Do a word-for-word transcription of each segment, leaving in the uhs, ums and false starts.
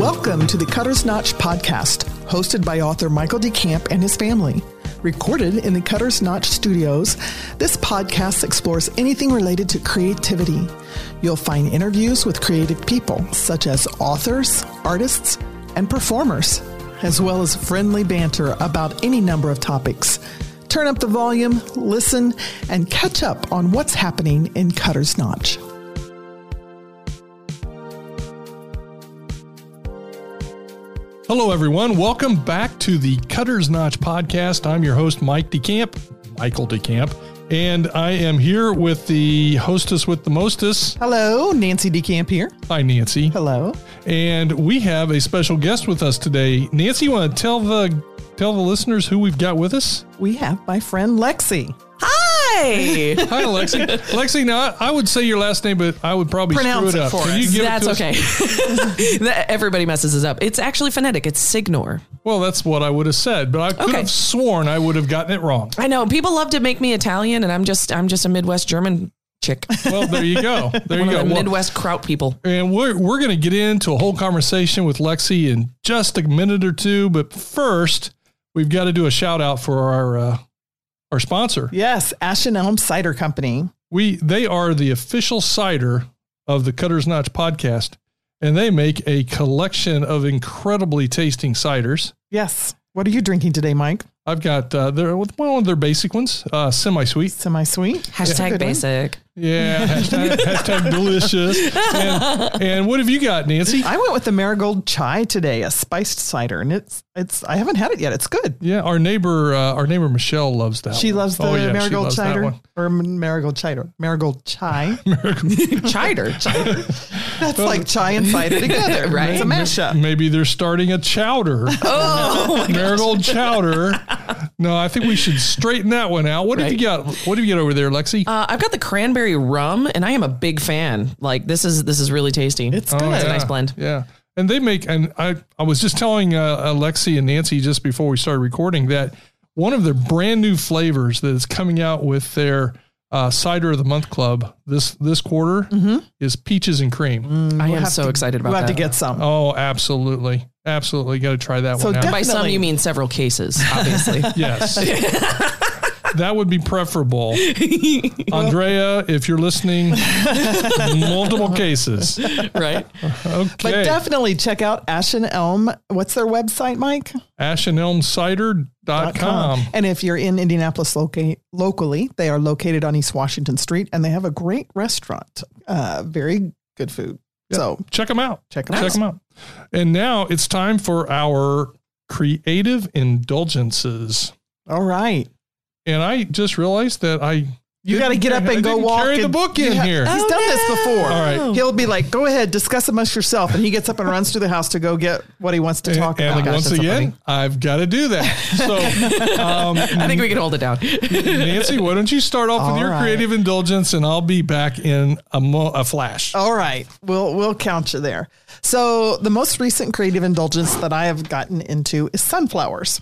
Welcome to the Cutter's Notch podcast, hosted by author Michael DeCamp and his family. Recorded in the Cutter's Notch studios, this podcast explores anything related to creativity. You'll find interviews with creative people, such as authors, artists, and performers, as well as friendly banter about any number of topics. Turn up the volume, listen, and catch up on what's happening in Cutter's Notch. Hello, everyone. Welcome back to the Cutter's Notch podcast. I'm your host, Mike DeCamp, Michael DeCamp, and I am here with the hostess with the mostest. Hello, Nancy DeCamp here. Hi, Nancy. Hello. And we have a special guest with us today. Nancy, you want to tell the tell the listeners who we've got with us? We have my friend Lexi. Hi. Hi, Lexi. Lexi, now I would say your last name, but I would probably Pronounce screw it it up. for Can you us. give That's it to us? okay. Everybody messes us up. It's actually phonetic. It's Signor. Well, that's what I would have said, but I could Okay. have sworn I would have gotten it wrong. I know people love to make me Italian, and I'm just I'm just a Midwest German chick. Well, there you go. There One you of go. the Well, Midwest kraut people. And we're we're going to get into a whole conversation with Lexi in just a minute or two. But first, we've got to do a shout out for our uh, our sponsor. Yes, Ashen Elm Cider Company. We they are the official cider of the Cutter's Notch podcast, and they make a collection of incredibly tasting ciders. Yes. What are you drinking today, Mike? I've got uh, their one of their basic ones, uh, semi-sweet. Semi-sweet? Hashtag Good one. basic. Yeah, hashtag, hashtag delicious. And, and what have you got, Nancy? I went with the Marigold Chai today, a spiced cider, and it's it's. I haven't had it yet. It's good. Yeah, our neighbor, uh, our neighbor Michelle loves that. She one. loves the Oh, yeah, she Marigold loves that cider one. or Marigold cider. Marigold Chai. Chider. That's like chai and cider together. Right. It's a mashup. Maybe they're starting a chowder. Oh, Marigold chowder. No, I think we should straighten that one out. What have you got? What have you got over there, Lexi? uh, I've got the cranberry rum, and I am a big fan. Like this is this is really tasty. It's Oh, good. It's a nice blend. Yeah. And they make, and I, I was just telling uh, Alexi and Nancy just before we started recording that one of their brand new flavors that is coming out with their uh, Cider of the Month Club this this quarter Mm-hmm. is peaches and cream. Mm, I we'll am have so to- excited about We'll have that. to get some. Oh, absolutely. Absolutely. Got to try that So one out. def- By some, Definitely. you mean several cases, obviously. Yes. That would be preferable. Andrea, if you're listening, multiple cases. Right? Okay. But definitely check out Ashen Elm. What's their website, Mike? ashen elm cider dot com. And if you're in Indianapolis loca- locally, they are located on East Washington Street, and they have a great restaurant. Uh, very good food. Yep. So Check them out. check them Check out. them out. And now it's time for our creative indulgences. All right. And I just realized that I You got to didn't- get up I and go didn't walk. carry the and- book you in ha- here. He's Oh, done this no. before. All right. He'll be like, go ahead, discuss amongst yourself. And he gets up and runs to the house to go get what he wants to And, talk and about. gosh, once that's so again, funny. I've got to do that. So, um, I think we can hold it down. Nancy, why don't you start off with All your right. creative indulgence, and I'll be back in a, mo- a flash. All right. We'll, we'll count you there. So the most recent creative indulgence that I have gotten into is sunflowers.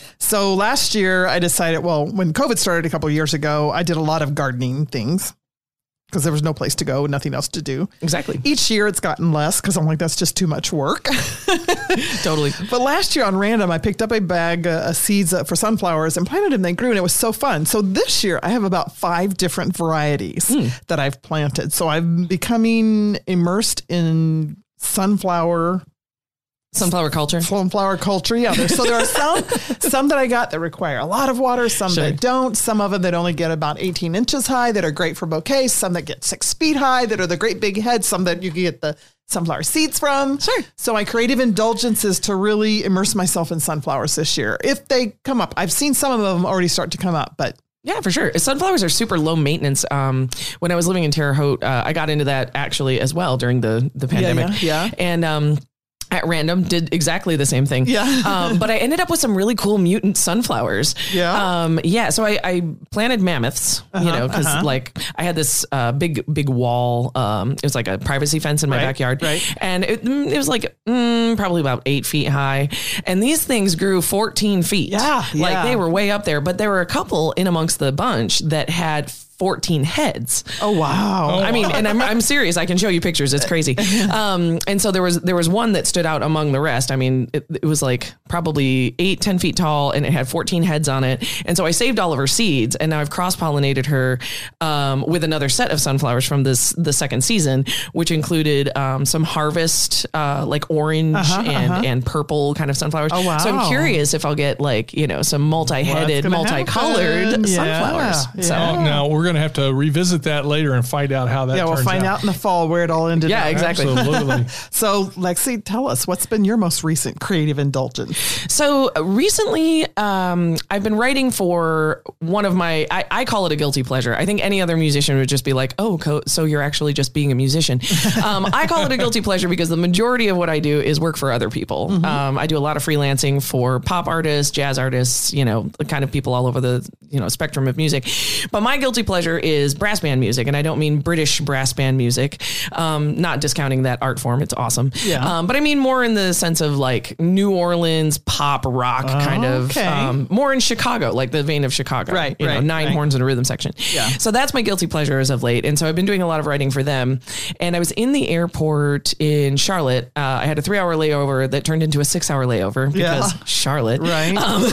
So last year I decided, well, when COVID started a couple of years ago, I did a lot of gardening things because there was no place to go and nothing else to do. Exactly. Each year it's gotten less because I'm like, that's just too much work. Totally. But last year on random, I picked up a bag uh, of seeds uh, for sunflowers and planted them. They grew and it was so fun. So this year I have about five different varieties that I've planted. So I'm becoming immersed in sunflower Sunflower culture. sunflower culture. Yeah. There's, so there are some, some that I got that require a lot of water, some Sure. that don't, some of them that only get about eighteen inches high that are great for bouquets, some that get six feet high that are the great big heads, some that you can get the sunflower seeds from. Sure. So my creative indulgence is to really immerse myself in sunflowers this year. If they come up, I've seen some of them already start to come up, but Yeah, for sure. Sunflowers are super low maintenance. Um, when I was living in Terre Haute, uh, I got into that actually as well during the, the pandemic. yeah, yeah. And um, at random did exactly the same thing. Yeah. um, but I ended up with some really cool mutant sunflowers. Yeah. Um, yeah. So I, I planted mammoths, you know, because uh-huh. like I had this uh, big, big wall. Um, it was like a privacy fence in my Right, backyard. right. And it, mm, it was like mm, probably about eight feet high. And these things grew fourteen feet. Yeah, Like yeah. they were way up there. But there were a couple in amongst the bunch that had fourteen heads. Oh, wow. I mean, and I'm, I'm serious. I can show you pictures. It's crazy. Um, and so there was, there was one that stood out among the rest. I mean, it, it was like probably eight, ten feet tall, and it had fourteen heads on it. And so I saved all of her seeds, and now I've cross-pollinated her um, with another set of sunflowers from this, the second season, which included um, some harvest, uh, like orange Uh-huh, and, uh-huh. and purple kind of sunflowers. Oh, wow. So I'm curious if I'll get like, you know, some multi-headed, gonna multicolored happen? Yeah, sunflowers. So yeah. Oh, now we're going to have to revisit that later and find out how that Yeah, we'll turns find out in the fall where it all ended Yeah, up. exactly. Absolutely. So, Lexi, tell us, what's been your most recent creative indulgence? So uh, recently, um, I've been writing for one of my, I, I call it a guilty pleasure. I think any other musician would just be like, oh, co- so you're actually just being a musician. Um, I call it a guilty pleasure because the majority of what I do is work for other people. Mm-hmm. Um, I do a lot of freelancing for pop artists, jazz artists, you know, the kind of people all over the, you know, spectrum of music. But my guilty pleasure is brass band music. And I don't mean British brass band music, um, not discounting that art form. It's awesome. Yeah. Um, but I mean more in the sense of like New Orleans pop rock kind of, Okay. um, more in Chicago, like the vein of Chicago, Right, you know, right, nine right. horns and a rhythm section. Yeah. So that's my guilty pleasure as of late. And so I've been doing a lot of writing for them. And I was in the airport in Charlotte. Uh, I had a three hour layover that turned into a six hour layover because Yeah. Charlotte. Right. Um,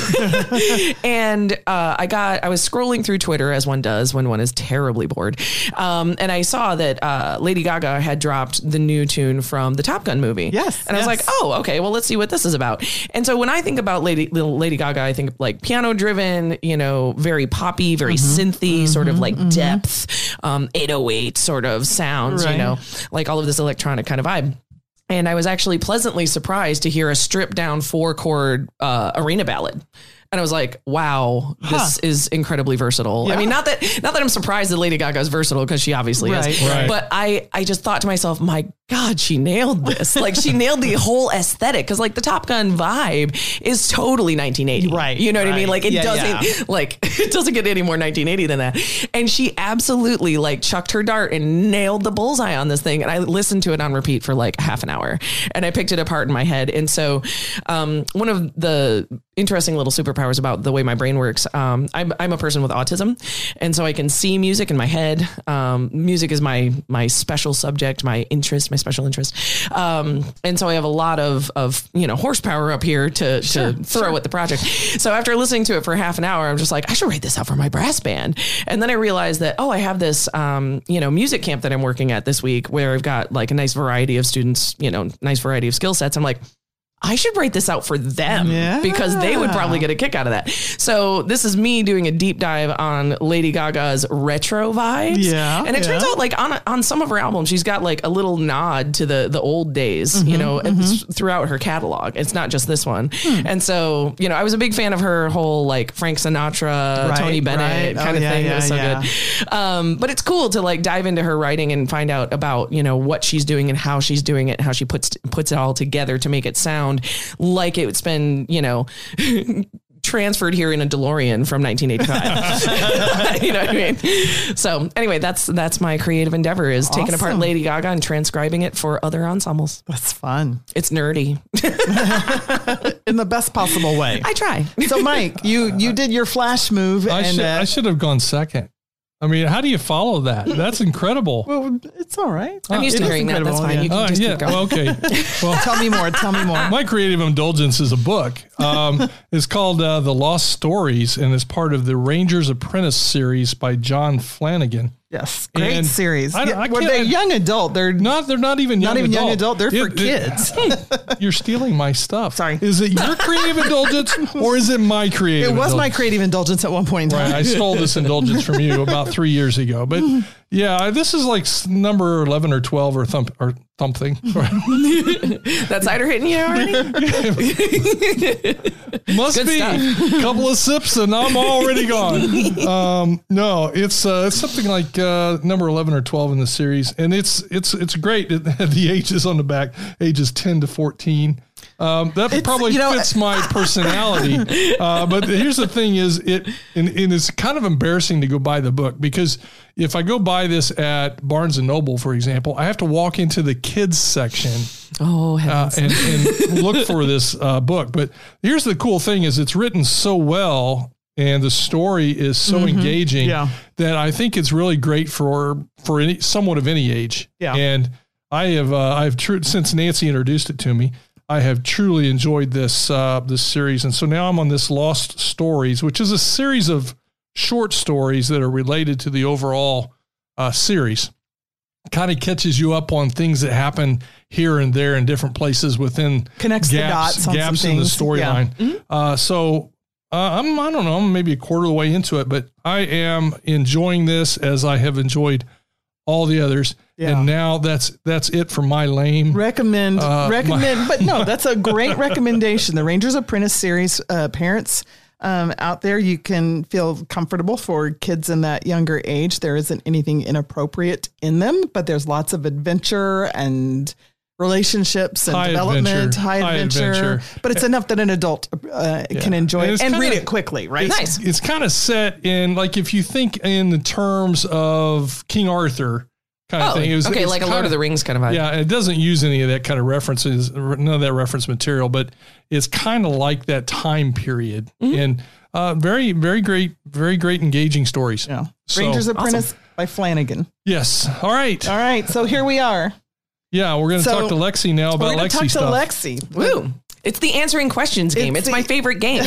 and uh, I got, I was scrolling through Twitter as one does when one is terribly bored. Um, and I saw that uh, Lady Gaga had dropped the new tune from the Top Gun movie. Yes, And I was yes. like, oh, okay, well, let's see what this is about. And so when I think about Lady Lady Gaga, I think like piano driven, you know, very poppy, very Mm-hmm. synthy, sort of like depth, um, eight oh eight sort of sounds, Right. you know, like all of this electronic kind of vibe. And I was actually pleasantly surprised to hear a stripped down four chord uh, arena ballad. And I was like, wow, this Huh. is incredibly versatile. Yeah. I mean, not that not that I'm surprised that Lady Gaga is versatile because she obviously Right, is. right. But I, I just thought to myself, my God, she nailed this. Like she nailed the whole aesthetic because like the Top Gun vibe is totally nineteen eighty. Right, You know what I mean? right. Like it Yeah, doesn't yeah. like it doesn't get any more nineteen eighty than that. And she absolutely like chucked her dart and nailed the bullseye on this thing. And I listened to it on repeat for like half an hour and I picked it apart in my head. And so um, one of the interesting little superpowers about the way my brain works. Um, I'm, I'm a person with autism. And so I can see music in my head. Um, music is my, my special subject, my interest, my special interest. Um, and so I have a lot of, of, you know, horsepower up here to, Sure, to throw sure. at the project. So after listening to it for half an hour, I'm just like, I should write this out for my brass band. And then I realized that, oh, I have this, um, you know, music camp that I'm working at this week where I've got like a nice variety of students, you know, nice variety of skill sets. I'm like, I should write this out for them Yeah. because they would probably get a kick out of that. So this is me doing a deep dive on Lady Gaga's retro vibes. Yeah, And it turns yeah. out like on, on some of her albums, she's got like a little nod to the, the old days, Mm-hmm, you know, it's throughout her catalog. It's not just this one. Hmm. And so, you know, I was a big fan of her whole like Frank Sinatra, Right, Tony Bennett right. Oh, kind of yeah, thing. yeah, it was so yeah. good. Um, but it's cool to like dive into her writing and find out about, you know, what she's doing and how she's doing it, and how she puts, puts it all together to make it sound like it's been, you know, transferred here in a DeLorean from nineteen eighty-five. You know what I mean? So anyway, that's, that's my creative endeavor is taking apart Awesome. Lady Gaga and transcribing it for other ensembles. That's fun It's nerdy. in the best possible way. I try. So, Mike, you you did your flash move, I, and should, uh, I should have gone second. I mean, how do you follow that? That's incredible. well, it's all right. I'm used It to is hearing that. That's incredible, fine. You yeah. can Oh, just yeah. keep going. Well, okay. Well, Tell me more. Tell me more. my creative indulgence is a book. Um, it's called uh, The Lost Stories, and it's part of the Ranger's Apprentice series by John Flanagan. Yes, great And series. I don't- I Yeah, well, can't- they're young adult. They're Not, they're not even young not even adult. young adult. They're for It- it- kids. You're stealing my stuff. Sorry. Is it your creative indulgence or is it my creative It was my indulgence? creative indulgence at one point in time. Right, I stole this indulgence from you about three years ago. But yeah, this is like s- number eleven or twelve or thump or something. That cider hitting you already? Must Good be stuff. a couple of sips and I'm already gone. Um, no, it's uh, it's something like uh, number eleven or twelve in the series, and it's it's it's great. The ages on the back, ages ten to fourteen. Um, that It's, probably you know, fits my personality. Uh, but here's the thing: is it and, and it's kind of embarrassing to go buy the book because if I go buy this at Barnes and Noble, for example, I have to walk into the kids section. Oh, Uh, heavens. and, and look for this uh, book. But here's the cool thing is it's written so well and the story is so mm-hmm. engaging yeah. that I think it's really great for for any someone of any age. Yeah. And I have uh, I've true since Nancy introduced it to me, I have truly enjoyed this uh, this series, and so now I'm on this Lost Stories, which is a series of short stories that are related to the overall uh, series. Kind of catches you up on things that happen here and there in different places within connects gaps, the dots on gaps some in the things. storyline. Yeah. Mm-hmm. Uh, so uh, I'm I don't know, I'm maybe a quarter of the way into it, but I am enjoying this as I have enjoyed all the others. Yeah. And now that's that's it for my lame. Recommend, uh, recommend, my, but no, that's a great recommendation. The Ranger's Apprentice series, uh, parents um, out there, you can feel comfortable for kids in that younger age. There isn't anything inappropriate in them, but there's lots of adventure and relationships and high development, adventure, high, high adventure, adventure. But it's enough that an adult uh, Yeah. can enjoy And it it's and kinda- read it quickly, right? It's, Nice. It's kind of set in, like, if you think in the terms of King Arthur kind of Oh, thing. It was, okay, it's like a kinda, Lord of the Rings kind of vibe. Yeah, it doesn't use any of that kind of references, none of that reference material, but it's kind of like that time period. Mm-hmm. And uh, very, very great, very great engaging stories. Yeah. So- Ranger's Apprentice Awesome. by Flanagan. Yes. All right. All right. So here we are. Yeah, we're going to So, talk to Lexi now We're about going to Lexi talk stuff. to Lexi. Woo. It's the answering questions game. It's It's, the- my favorite game.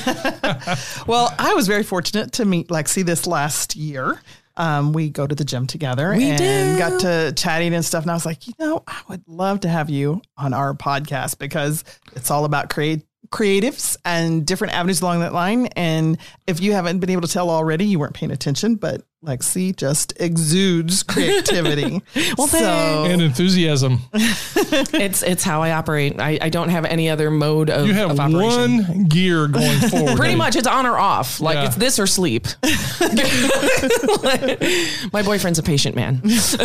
Well, I was very fortunate to meet Lexi this last year. Um, we go to the gym together We and do. got to chatting and stuff. And I was like, you know, I would love to have you on our podcast because it's all about create creatives and different avenues along that line. And if you haven't been able to tell already, you weren't paying attention, but Lexi just exudes creativity. Well, so, And enthusiasm. it's it's how I operate. I, I don't have any other mode of, You have of operation. one gear going forward. Pretty much, it's on or off. Like Yeah. it's this or sleep. My boyfriend's a patient man.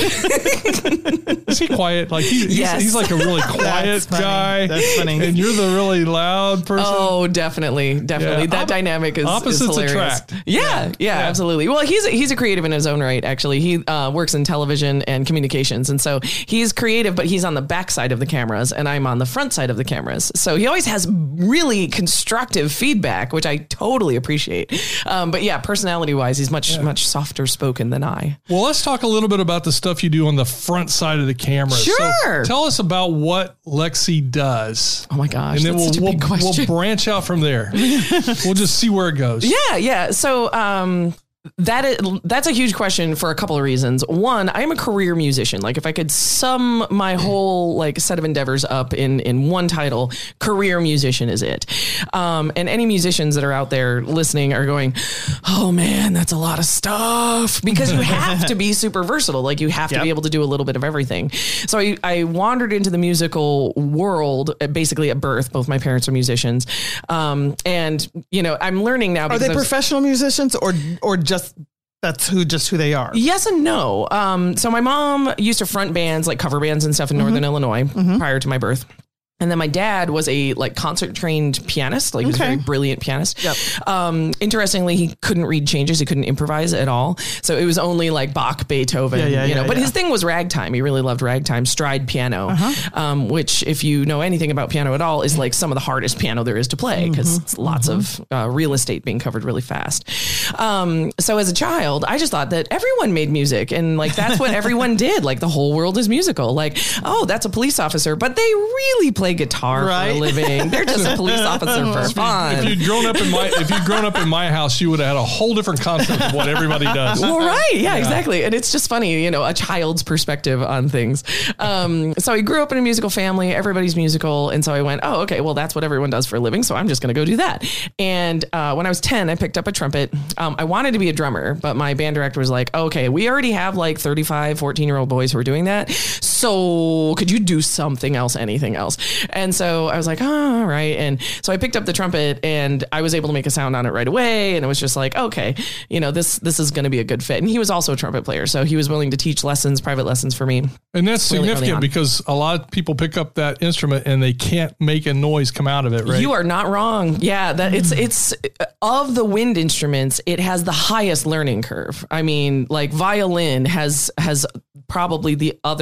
Is he quiet? Like he, he's, Yes. he's like a really quiet That's funny. guy. That's funny. And you're the really loud person. Oh, definitely, definitely. Yeah. That Op- dynamic is, is opposites hilarious. attract. Yeah, yeah, Yeah. absolutely. Well, he's a, he's a creative in his own right. Actually, he uh, works in television and communications, and so he's creative, but he's on the back side of the cameras, and I'm on the front side of the cameras. So he always has really constructive feedback, which I totally appreciate. Um, but yeah, personality wise, he's much much softer spoken than I. Well, let's talk a little bit about the stuff you do on the front side of the camera. Sure. So tell us about what Lexi does. Oh my gosh, And then that's we'll, such a we'll, big question. we'll branch out from there. We'll just see where it goes. Yeah, yeah. So um, that is that's a huge question for a couple of reasons. One, I'm a career musician. Like if I could sum my whole like set of endeavors up in in one title, career musician is it. Um, and any musicians that are out there listening are going, oh man, that's a lot of stuff, because you have to be super versatile. Like you have to Yep. be able to do a little bit of everything. So I, I wandered into the musical world uh, basically at birth. Both my parents are musicians. Um, and you know, I'm learning now. are because they I was- professional musicians or or just that's who just who they are? Yes and no. Um, so my mom used to front bands, like cover bands and stuff in Northern Illinois prior to my birth. And then my dad was a like concert trained pianist, like he was a Okay. very brilliant pianist. Yep. Um, interestingly, he couldn't read changes. He couldn't improvise at all. So it was only like Bach, Beethoven, Yeah, yeah, you know, yeah, but yeah. his thing was ragtime. He really loved ragtime, stride piano, Uh-huh. um, which if you know anything about piano at all is like some of the hardest piano there is to play because Mm-hmm. it's lots of uh, real estate being covered really fast. Um, so as a child, I just thought that everyone made music and like, that's what everyone did. Like the whole world is musical. Like, oh, that's a police officer, but they really play guitar Right. for a living. They're just a police officer for If fun. you'd grown up in my if you'd grown up in my house, you would have had a whole different concept of what everybody does. Well, right. Yeah, exactly. And it's just funny, you know, a child's perspective on things. Um, so I grew up in a musical family. Everybody's musical. And so I went, oh, okay, well, that's what everyone does for a living. So I'm just going to go do that. And uh, when I was ten, I picked up a trumpet. Um, I wanted to be a drummer, but my band director was like, okay, we already have like thirty-five, fourteen year old boys who are doing that. So could you do something else, anything else? And so I was like, oh, all right. And so I picked up the trumpet and I was able to make a sound on it right away. And it was just like, okay, you know, this, this is going to be a good fit. And he was also a trumpet player. So he was willing to teach lessons, private lessons for me. And that's Really early significant on. because a lot of people pick up that instrument and they can't make a noise come out of it, right? You are not wrong. Yeah, that it's it's of the wind instruments, it has the highest learning curve. I mean, like violin has has probably the other like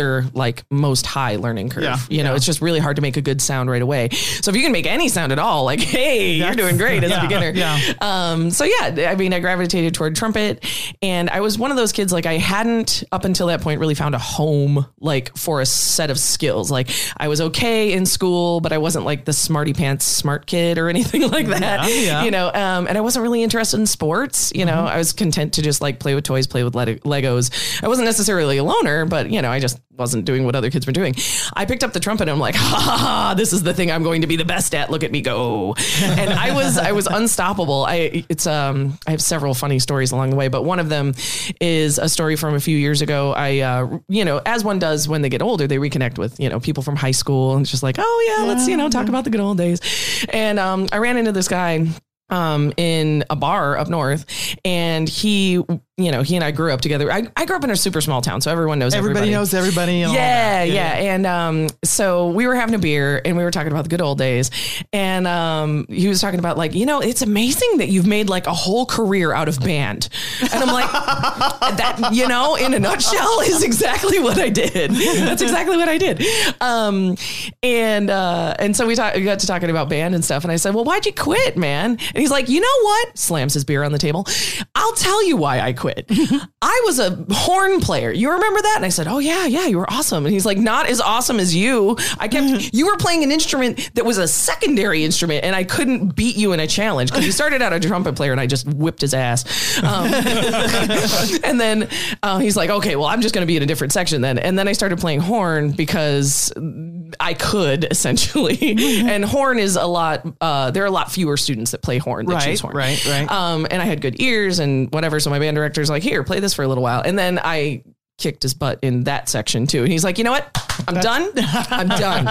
like most high learning curve. Yeah, you know, yeah. it's just really hard to make a good sound right away. So if you can make any sound at all, like, hey, That's, you're doing great as yeah, a beginner. Yeah. Um, so yeah, I mean, I gravitated toward trumpet, and I was one of those kids, like I hadn't up until that point really found a home, like for a set of skills. Like I was okay in school, but I wasn't like the smarty pants smart kid or anything like that, Yeah, yeah. you know, um, and I wasn't really interested in sports. You know, I was content to just like play with toys, play with Le- Legos. I wasn't necessarily a loner, but you know, I just wasn't doing what other kids were doing. I picked up the trumpet and I'm like, ha ha ha, this is the thing I'm going to be the best at. Look at me go. And I was, I was unstoppable. I, it's, um, I have several funny stories along the way, but one of them is a story from a few years ago. I, uh, you know, as one does when they get older, they reconnect with, you know, people from high school, and it's just like, oh yeah, yeah let's, you know, talk about the good old days. And, um, I ran into this guy, um, in a bar up north, and he, you know, he and I grew up together. I, I grew up in a super small town, so everyone knows everybody. Everybody knows everybody. And yeah, all that. yeah, yeah. And um, so we were having a beer and we were talking about the good old days. And um, he was talking about like, you know, it's amazing that you've made like a whole career out of band. And I'm like, that, you know, in a nutshell is exactly what I did. That's exactly what I did. Um, and uh, and so we, talk, we got to talking about band and stuff. And I said, well, why'd you quit, man? And he's like, you know what? Slams his beer on the table. I'll tell you why I quit. I was a horn player. You remember that? And I said, oh yeah, yeah, you were awesome. And he's like, not as awesome as you. I kept, you were playing an instrument that was a secondary instrument, and I couldn't beat you in a challenge because he started out a trumpet player and I just whipped his ass. Um, and then uh, he's like, okay, well, I'm just going to be in a different section then. And then I started playing horn because I could essentially, and horn is a lot, uh, there are a lot fewer students that play horn that right, choose horn. Right, right, Um, and I had good ears and whatever. So my band director's like, here, play this for a little while. And then I kicked his butt in that section too. And he's like, you know what? I'm done. I'm done.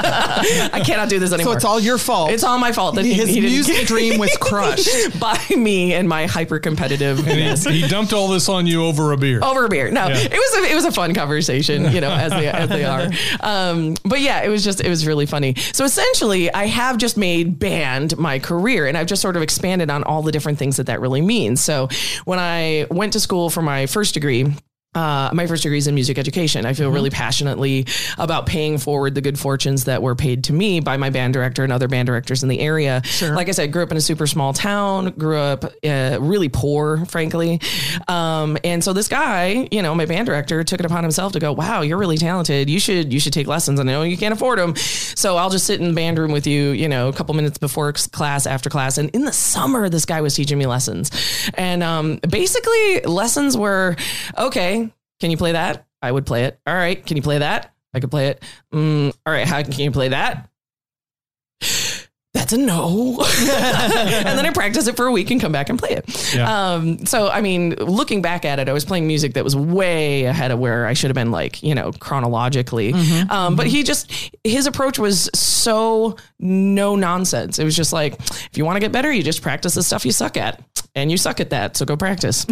I cannot do this anymore. So it's all your fault. It's all my fault that His he, he music didn't dream was crushed by me and my hyper competitive. He, he dumped all this on you over a beer. Over a beer. No, Yeah. it was a, it was a fun conversation, you know, as they as they are. Um, but yeah, it was just it was really funny. So essentially, I have just made band my career, and I've just sort of expanded on all the different things that that really means. So when I went to school for my first degree. Uh, my first degree is in music education. I feel mm-hmm. really passionately about paying forward the good fortunes that were paid to me by my band director and other band directors in the area. Sure. Like I said, grew up in a super small town, grew up uh, really poor, frankly. Um, and so this guy, you know, my band director took it upon himself to go, wow, you're really talented. You should, you should take lessons. And I know you can't afford them. So I'll just sit in the band room with you, you know, a couple minutes before class, after class. And in the summer, this guy was teaching me lessons. And um, basically lessons were, okay, can you play that? I would play it. All right. Can you play that? I could play it. Mm, all right. How can you play that? That's a no. And then I practice it for a week and come back and play it. Yeah. Um, so, I mean, looking back at it, I was playing music that was way ahead of where I should have been, like, you know, chronologically. Mm-hmm. Um, mm-hmm. But he just, his approach was so no nonsense. It was just like, if you want to get better, you just practice the stuff you suck at. And you suck at that, so go practice.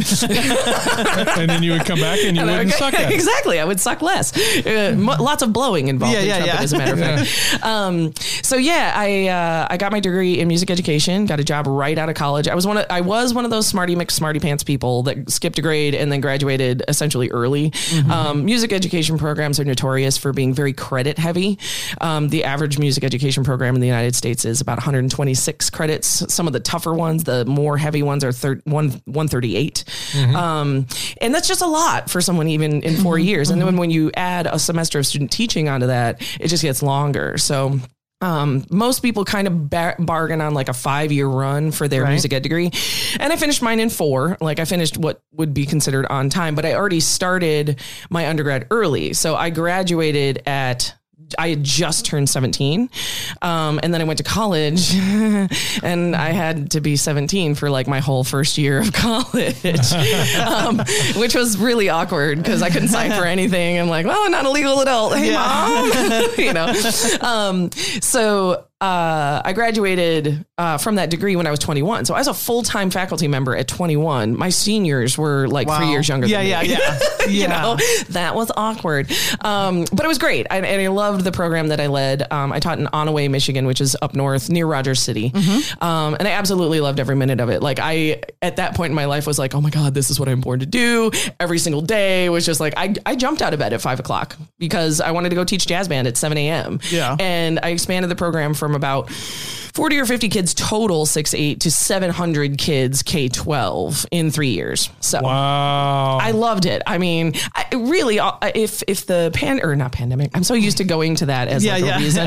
And then you would come back and you and wouldn't would, suck at it. Exactly. I would suck less. Uh, m- lots of blowing involved yeah, in yeah, trumpet, yeah. as a matter of fact. Um, so yeah, I uh, I got my degree in music education, got a job right out of college. I was one of, I was one of those smarty mix smarty pants people that skipped a grade and then graduated essentially early. Mm-hmm. Um, music education programs are notorious for being very credit heavy. Um, the average music education program in the United States is about one hundred twenty-six credits. Some of the tougher ones, the more heavy ones, are thir- one, one thirty-eight. Mm-hmm. Um, and that's just a lot for someone even in four mm-hmm. years. And then when you add a semester of student teaching onto that, it just gets longer. So Um, most people kind of bar- bargain on like a five year run for their right. music ed degree. And I finished mine in four. Like I finished what would be considered on time, but I already started my undergrad early. So I graduated at, I had just turned seventeen. Um, and then I went to college and I had to be seventeen for like my whole first year of college, um, which was really awkward because I couldn't sign for anything. I'm like, well, I'm not a legal adult. Hey, yeah. Mom, you know? Um, so, uh, I graduated, uh, from that degree when I was twenty-one. So I was a full-time faculty member at twenty-one. My seniors were like wow. three years younger yeah, than yeah, me. Yeah, yeah, You yeah. know, that was awkward. Um, but it was great. I, and I loved the program that I led. Um, I taught in Onaway, Michigan, which is up north near Rogers City. Mm-hmm. Um, and I absolutely loved every minute of it. Like I, at that point in my life was like, oh my God, this is what I'm born to do. Every single day was just like, I, I jumped out of bed at five o'clock because I wanted to go teach jazz band at seven a.m. Yeah. And I expanded the program from about forty or fifty kids total, six eight, to seven hundred kids, K twelve, in three years. So wow. I loved it. I mean, I, really, if if the pan or not pandemic, I'm so used to going to that as yeah, like a yeah. reason.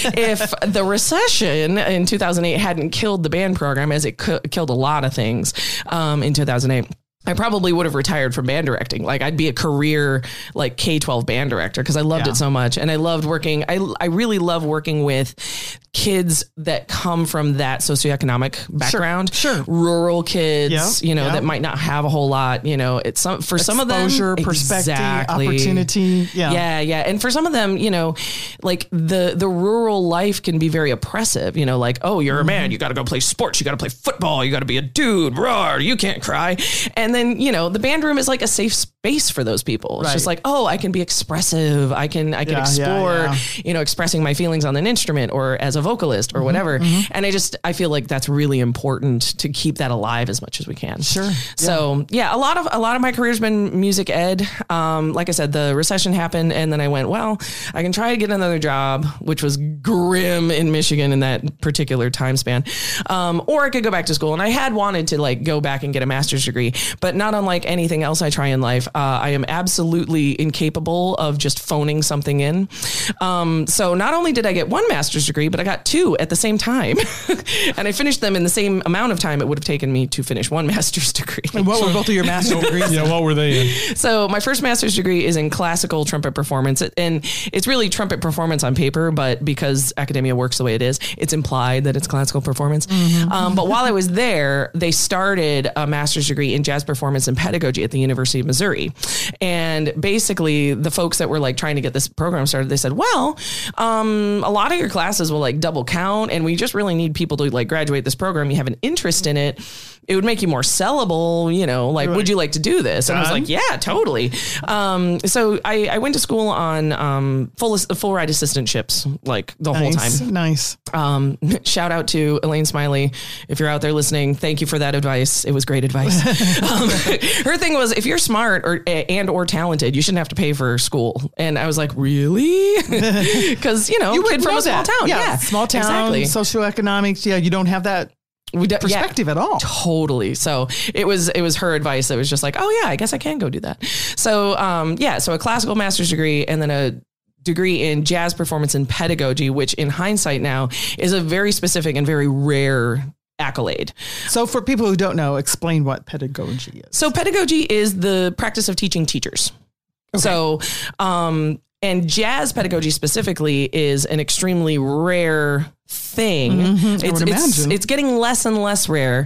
If the recession in two thousand eight hadn't killed the band program, as it c- killed a lot of things um, in two thousand eight, I probably would have retired from band directing. Like I'd be a career like K twelve band director because I loved yeah. it so much. And I loved working. I, I really love working with kids that come from that socioeconomic background, Sure, sure. rural kids, Yeah, you know, yeah. that might not have a whole lot, you know, it's some, for some of them, Exposure, perspective, exactly. opportunity. Yeah. Yeah. Yeah. And for some of them, you know, like the, the rural life can be very oppressive, you know, like, oh, you're mm-hmm. a man, you got to go play sports. You got to play football. You got to be a dude. Roar. You can't cry. And then, you know, the band room is like a safe space for those people. It's right. just like, oh, I can be expressive. I can, I can Yeah, explore, yeah, yeah. you know, expressing my feelings on an instrument or as a vocalist or mm-hmm, whatever. Mm-hmm. And I just, I feel like that's really important to keep that alive as much as we can. Sure. So yeah, a lot of, a lot of my career has been music ed. Um, like I said, the recession happened and then I went, well, I can try to get another job, which was grim in Michigan in that particular time span. Um, or I could go back to school, and I had wanted to like go back and get a master's degree, but not unlike anything else I try in life. Uh, I am absolutely incapable of just phoning something in. Um, so not only did I get one master's degree, but I got two at the same time. And I finished them in the same amount of time it would have taken me to finish one master's degree. And what were both of your master's degrees? Yeah, what were they in? So my first master's degree is in classical trumpet performance. And it's really trumpet performance on paper, but because academia works the way it is, it's implied that it's classical performance. Mm-hmm. Um, but while I was there, they started a master's degree in jazz performance and pedagogy at the University of Missouri. And basically the folks that were like trying to get this program started, they said, well, um, a lot of your classes will like double count, and we just really need people to like graduate this program. You have an interest in it. It would make you more sellable, you know, like, right. would you like to do this? And I was like, yeah, totally. Um, so I, I went to school on um, full, full ride assistantships, like the nice, whole time. Nice. Um, shout out to Elaine Smiley. If you're out there listening, thank you for that advice. It was great advice. um, her thing was, if you're smart or and or talented, you shouldn't have to pay for school. And I was like, really? Because, you know, you kid from a small that. town. Yeah, yeah, small town, exactly. socioeconomics. Yeah, you don't have that We d- perspective yeah, at all. Totally. So it was it was her advice that was just like, oh yeah, I guess I can go do that. So um, yeah, so a classical master's degree and then a degree in jazz performance and pedagogy, which in hindsight now is a very specific and very rare accolade. So for people who don't know, explain what pedagogy is. So pedagogy is the practice of teaching teachers. Okay. So um, and jazz pedagogy specifically is an extremely rare thing. Mm-hmm, it's, it's, it's getting less and less rare.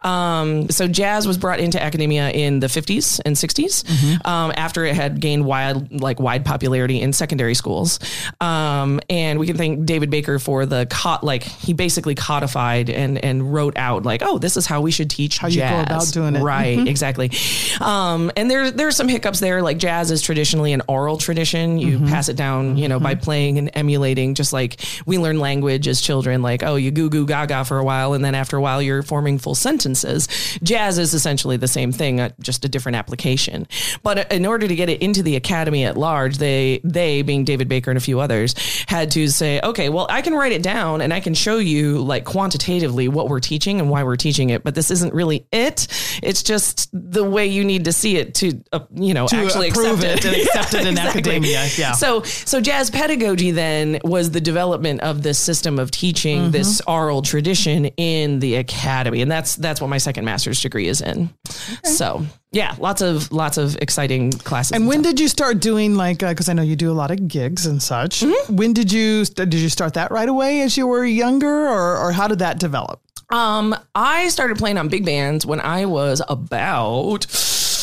Um, so jazz was brought into academia in the fifties and sixties, mm-hmm. um, after it had gained wide, like wide popularity in secondary schools. Um, and we can thank David Baker for the cot, like he basically codified and, and wrote out like, oh, this is how we should teach how jazz. you go about doing it. Right. Mm-hmm. Exactly. Um, and there, there's some hiccups there. Like jazz is traditionally an oral tradition. You mm-hmm. pass it down, you know, mm-hmm. by playing and emulating, just like we learn language as children. Like, oh, you goo goo gaga for a while, and then after a while you're forming full sentences. Jazz is essentially the same thing, uh, just a different application. But in order to get it into the academy at large, they they being David Baker and a few others had to say, okay, well, I can write it down and I can show you like quantitatively what we're teaching and why we're teaching it, but this isn't really it. It's just the way you need to see it to uh, you know to actually approve accept it, it and accept it in exactly. academia. Yeah. So so jazz pedagogy then was the development of this system of teaching mm-hmm. this oral tradition in the academy, and that's that's what my second master's degree is in. Okay. So yeah, lots of lots of exciting classes. And, and when stuff. Did you start doing like? Because uh, I know you do a lot of gigs and such. Mm-hmm. When did you did you start that right away as you were younger, or or how did that develop? Um, I started playing on big bands when I was about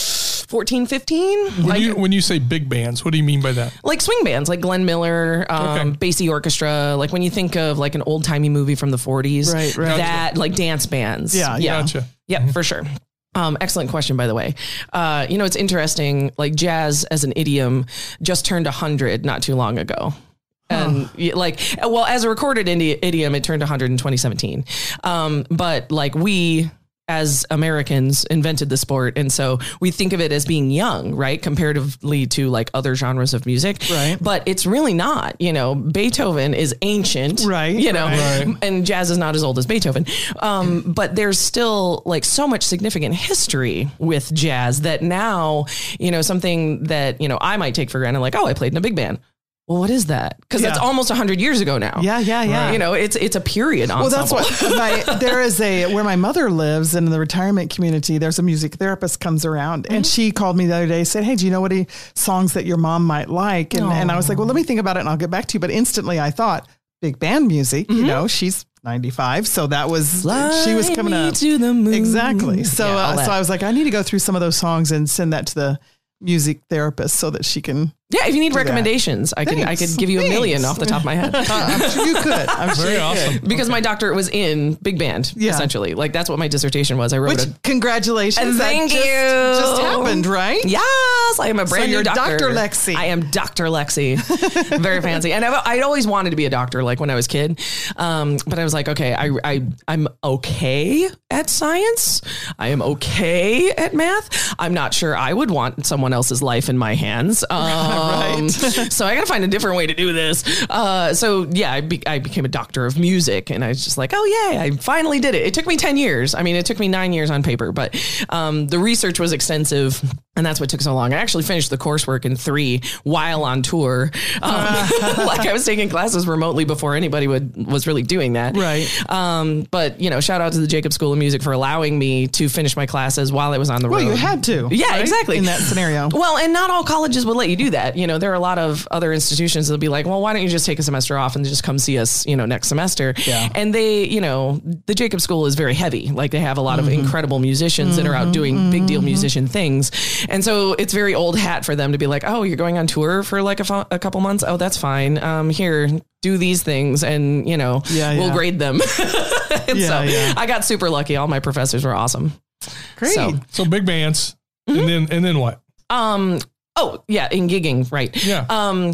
fourteen, fifteen. When, Like, you, when you say big bands, what do you mean by that? like swing bands, like Glenn Miller, um, Okay. Basie Orchestra. Like when you think of like an old timey movie from the forties, Right, right. that like dance bands. Yeah, yeah. Gotcha. Yeah, for sure. Um, excellent question, by the way. Uh, you know, it's interesting, like jazz as an idiom just turned one hundred not too long ago. And y- like, well, as a recorded indi- idiom, it turned one hundred in twenty seventeen. Um, but like we, as Americans, invented the sport. And so we think of it as being young, right? Comparatively to like other genres of music. Right. But it's really not. You know, Beethoven is ancient. Right, You know, right. and jazz is not as old as Beethoven. Um, but there's still like so much significant history with jazz that now, you know, something that, you know, I might take for granted, like, oh, I played in a big band. Well, what is that? Because that's Yeah. almost one hundred years ago now. Yeah, yeah, yeah. You know, it's it's a period Well, ensemble. that's what my, there is a, where my mother lives in the retirement community, there's a music therapist comes around and she called me the other day, said, hey, do you know what any songs that your mom might like? And, and I was like, well, let me think about it and I'll get back to you. But instantly I thought big band music, you know, she's ninety-five. So that was, Fly she was coming me up. to the moon. Exactly. So, Yeah, all uh, that. so I was like, I need to go through some of those songs and send that to the music therapist so that she can, Yeah, if you need recommendations, I can I Thanks. could give you a million Thanks. off the top of my head. uh, I'm sure you could. I'm sure Very you awesome. could. Because my doctorate was in big band, Yeah. essentially. Like that's what my dissertation was. I wrote Which, a congratulations. And that thank just, you. just happened, right? Yes, I am a brand So new you're doctor. Doctor Lexi. I am Doctor Lexi. Very fancy. And I've, I'd always wanted to be a doctor, like when I was a kid. Um, but I was like, okay, I, I, I'm okay at science. I am okay at math. I'm not sure I would want someone else's life in my hands. Um, Right. So I got to find a different way to do this. Uh, so yeah, I, be, I became a doctor of music, and I was just like, oh yeah, I finally did it. It took me ten years. I mean, it took me nine years on paper, but um, the research was extensive, and that's what took so long. I actually finished the coursework in three while on tour. Um, like I was taking classes remotely before anybody would was really doing that. Right. Um, but you know, shout out to the Jacob School of Music for allowing me to finish my classes while I was on the Well, road. you had to. Yeah, right? exactly. In that scenario. Well, and not all colleges will let you do that. You know, there are a lot of other institutions that'll be like, well, why don't you just take a semester off and just come see us, you know, next semester? Yeah. And they, you know, the Jacob School is very heavy. Like they have a lot of incredible musicians that are out doing big deal musician things. And so it's very old hat for them to be like, oh, you're going on tour for like a, fu- a couple months. Oh, that's fine. Um, here, do these things and, you know, Yeah, we'll yeah. grade them. And Yeah, so yeah. I got super lucky. All my professors were awesome. Great. So, So big bands, and then and then what? um, oh yeah, in gigging. Right. Yeah. Um,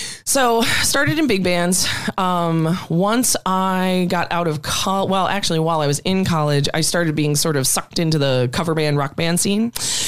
so started in big bands. Um, once I got out of college, well, actually while I was in college, I started being sort of sucked into the cover band rock band scene,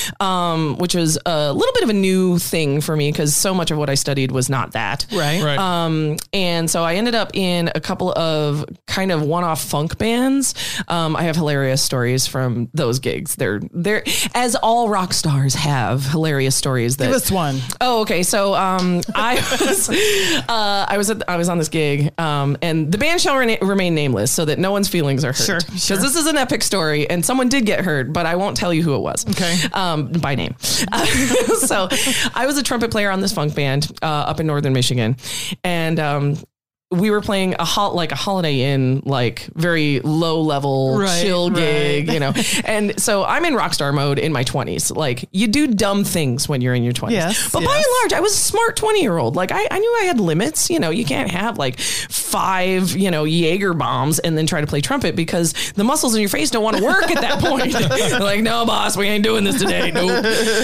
um, which was a little bit of a new thing for me because so much of what I studied was not that. Right. Right. Um, and so I ended up in a couple of kind of one-off funk bands. Um, I have hilarious stories from those gigs. They're they're as all rock stars have hilarious stories. That Give us one. Oh, okay. So um, I was uh, I was at, I was on this gig, um, and the band shall rena- remain nameless, so that no one's feelings are hurt. Sure, Because sure. this is an epic story, and someone did get hurt, but I won't tell you who it was. Okay. Um, by name. Uh, so I was a trumpet player on this funk band uh, up in northern Michigan, and um, we were playing a hol- like a Holiday Inn, like very low level Right, chill gig, right. you know. And so I'm in rock star mode in my twenties. Like you do dumb things when you're in your twenties. Yes, but by yes. and large, I was a smart twenty year old. Like I, I knew I had limits. You know, you can't have like five, you know, Jaeger bombs and then try to play trumpet because the muscles in your face don't want to work at that point. They're like, no, boss, we ain't doing this today. Nope.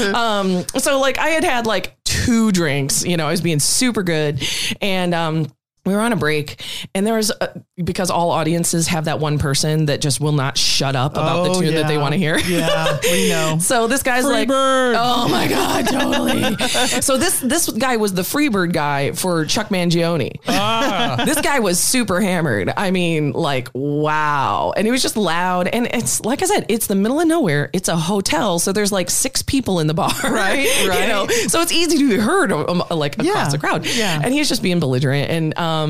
Um, so like I had had like two drinks, you know, I was being super good. And, um, we were on a break and there was, a, because all audiences have that one person that just will not shut up about the Oh, tune that they yeah. want to hear. Yeah, we know. So this guy's like, Freebird. oh my God, totally. So this, this guy was the Freebird guy for Chuck Mangione. Ah, This guy was super hammered. I mean, like, wow. And he was just loud. And it's, like I said, it's the middle of nowhere. It's a hotel. So there's like six people in the bar. Right, right. You know? So it's easy to be heard um, like across Yeah, the crowd. yeah. And he's just being belligerent. And, um,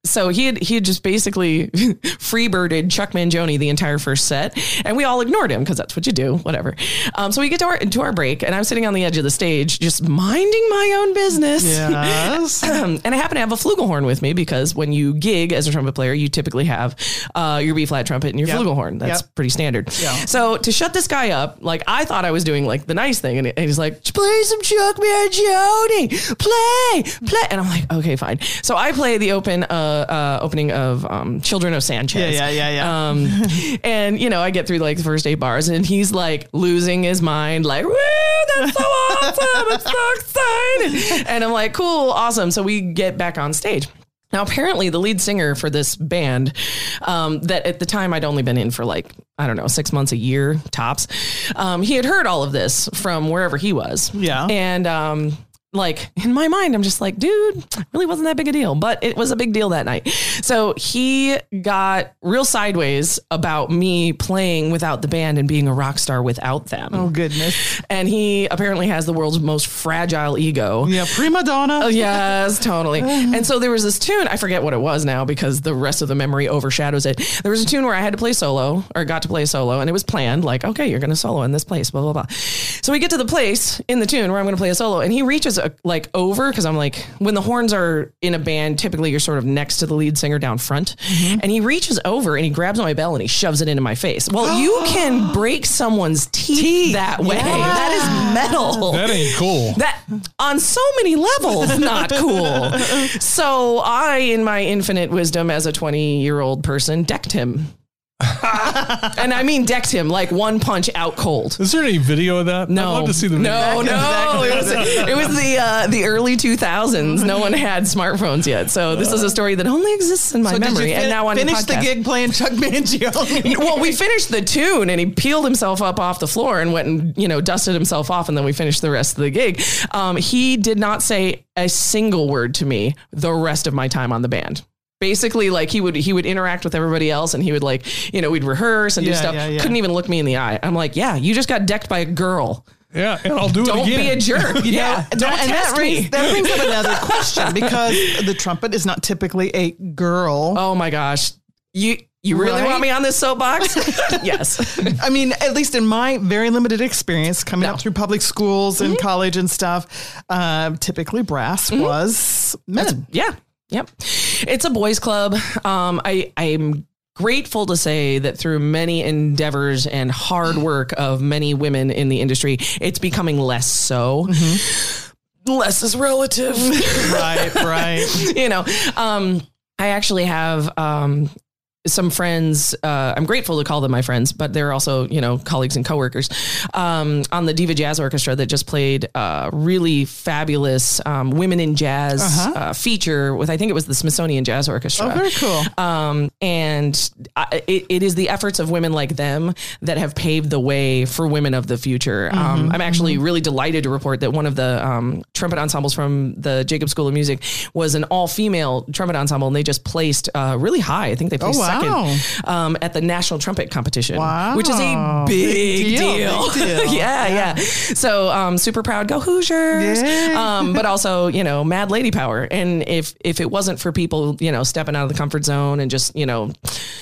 so he had he had just basically freebirded Chuck Mangione the entire first set, and we all ignored him because that's what you do, whatever. Um, so we get to our to our break, and I'm sitting on the edge of the stage, just minding my own business. Yes. and I happen to have a flugelhorn with me because when you gig as a trumpet player, you typically have uh, your B flat trumpet and your Yep. flugelhorn. That's Yep. pretty standard. Yeah. So to shut this guy up, like I thought I was doing like the nice thing, and he's like, play some Chuck Mangione, play, play, and I'm like, okay, fine. So I play the open. Uh, Uh, opening of um, Children of Sanchez. Yeah, yeah, yeah, yeah. Um, and, you know, I get through like the first eight bars and he's like losing his mind, like, woo, that's so awesome. It's so exciting. And I'm like, cool, awesome. So we get back on stage. Now, apparently the lead singer for this band um, that at the time I'd only been in for like, I don't know, six months, a year tops. Um, he had heard all of this from wherever he was. Yeah. And, um, like in my mind, I'm just like, dude, really wasn't that big a deal, but it was a big deal that night. So he got real sideways about me playing without the band and being a rock star without them. Oh, goodness. And he apparently has the world's most fragile ego. Yeah. Prima donna. Oh, yes, totally. And so there was this tune. I forget what it was now because the rest of the memory overshadows it. There was a tune where I had to play solo or got to play solo and it was planned like, okay, you're going to solo in this place, blah, blah, blah. So we get to the place in the tune where I'm going to play a solo and he reaches a, like over because I'm like, when the horns are in a band, typically you're sort of next to the lead singer down front. Mm-hmm. And he reaches over and he grabs my bell and he shoves it into my face. Well, you can break someone's teeth, teeth. that way. Yeah. That is metal. That ain't cool. That on so many levels, not cool. So I, in my infinite wisdom as a twenty year old person, decked him. And I mean decked him like one punch out cold. Is there any video of that? No. I'd love to see the video. No, no. It was, it was the uh, the early two thousands. No one had smartphones yet. So this is a story that only exists in my so memory. Did you fin- and now on finish the podcast. the gig playing Chuck Mangione. Well, we finished the tune and he peeled himself up off the floor and went and, you know, dusted himself off. And then we finished the rest of the gig. Um, he did not say a single word to me the rest of my time on the band. Basically, like he would he would interact with everybody else and he would like, you know, we'd rehearse and yeah, do stuff. Yeah, yeah. Couldn't even look me in the eye. I'm like, yeah, you just got decked by a girl. Yeah, and I'll do Don't it again. be a jerk. Yeah, know, don't and test that me. Brings, that brings up another question because the trumpet is not typically a girl. Oh my gosh. You you really Right? want me on this soapbox? Yes. I mean, at least in my very limited experience coming No. up through public schools and Mm-hmm. college and stuff, uh, typically brass Mm-hmm. was men. Yeah. Yep. It's a boys club. Um, I, I'm grateful to say that through many endeavors and hard work of many women in the industry, it's becoming less so. Mm-hmm. Less is relative. Right, right. You know, um, I actually have, um, some friends, uh, I'm grateful to call them my friends, but they're also, you know, colleagues and coworkers, um, on the Diva Jazz Orchestra that just played a really fabulous, um, women in jazz, Uh-huh. uh, feature with, I think it was the Smithsonian Jazz Orchestra. Oh, very cool. Um, and I, it, it is the efforts of women like them that have paved the way for women of the future. Mm-hmm, Um, I'm actually really delighted to report that one of the, um, trumpet ensembles from the Jacob School of Music was an all female trumpet ensemble. And they just placed, uh, really high. I think they placed Oh, wow. second, um, at the National Trumpet Competition, Wow. which is a big, Big deal, deal. big deal. yeah, yeah. So, um, super proud, go Hoosiers. Yeah. Um, but also, you know, mad lady power. And if, if it wasn't for people, you know, stepping out of the comfort zone and just, you know,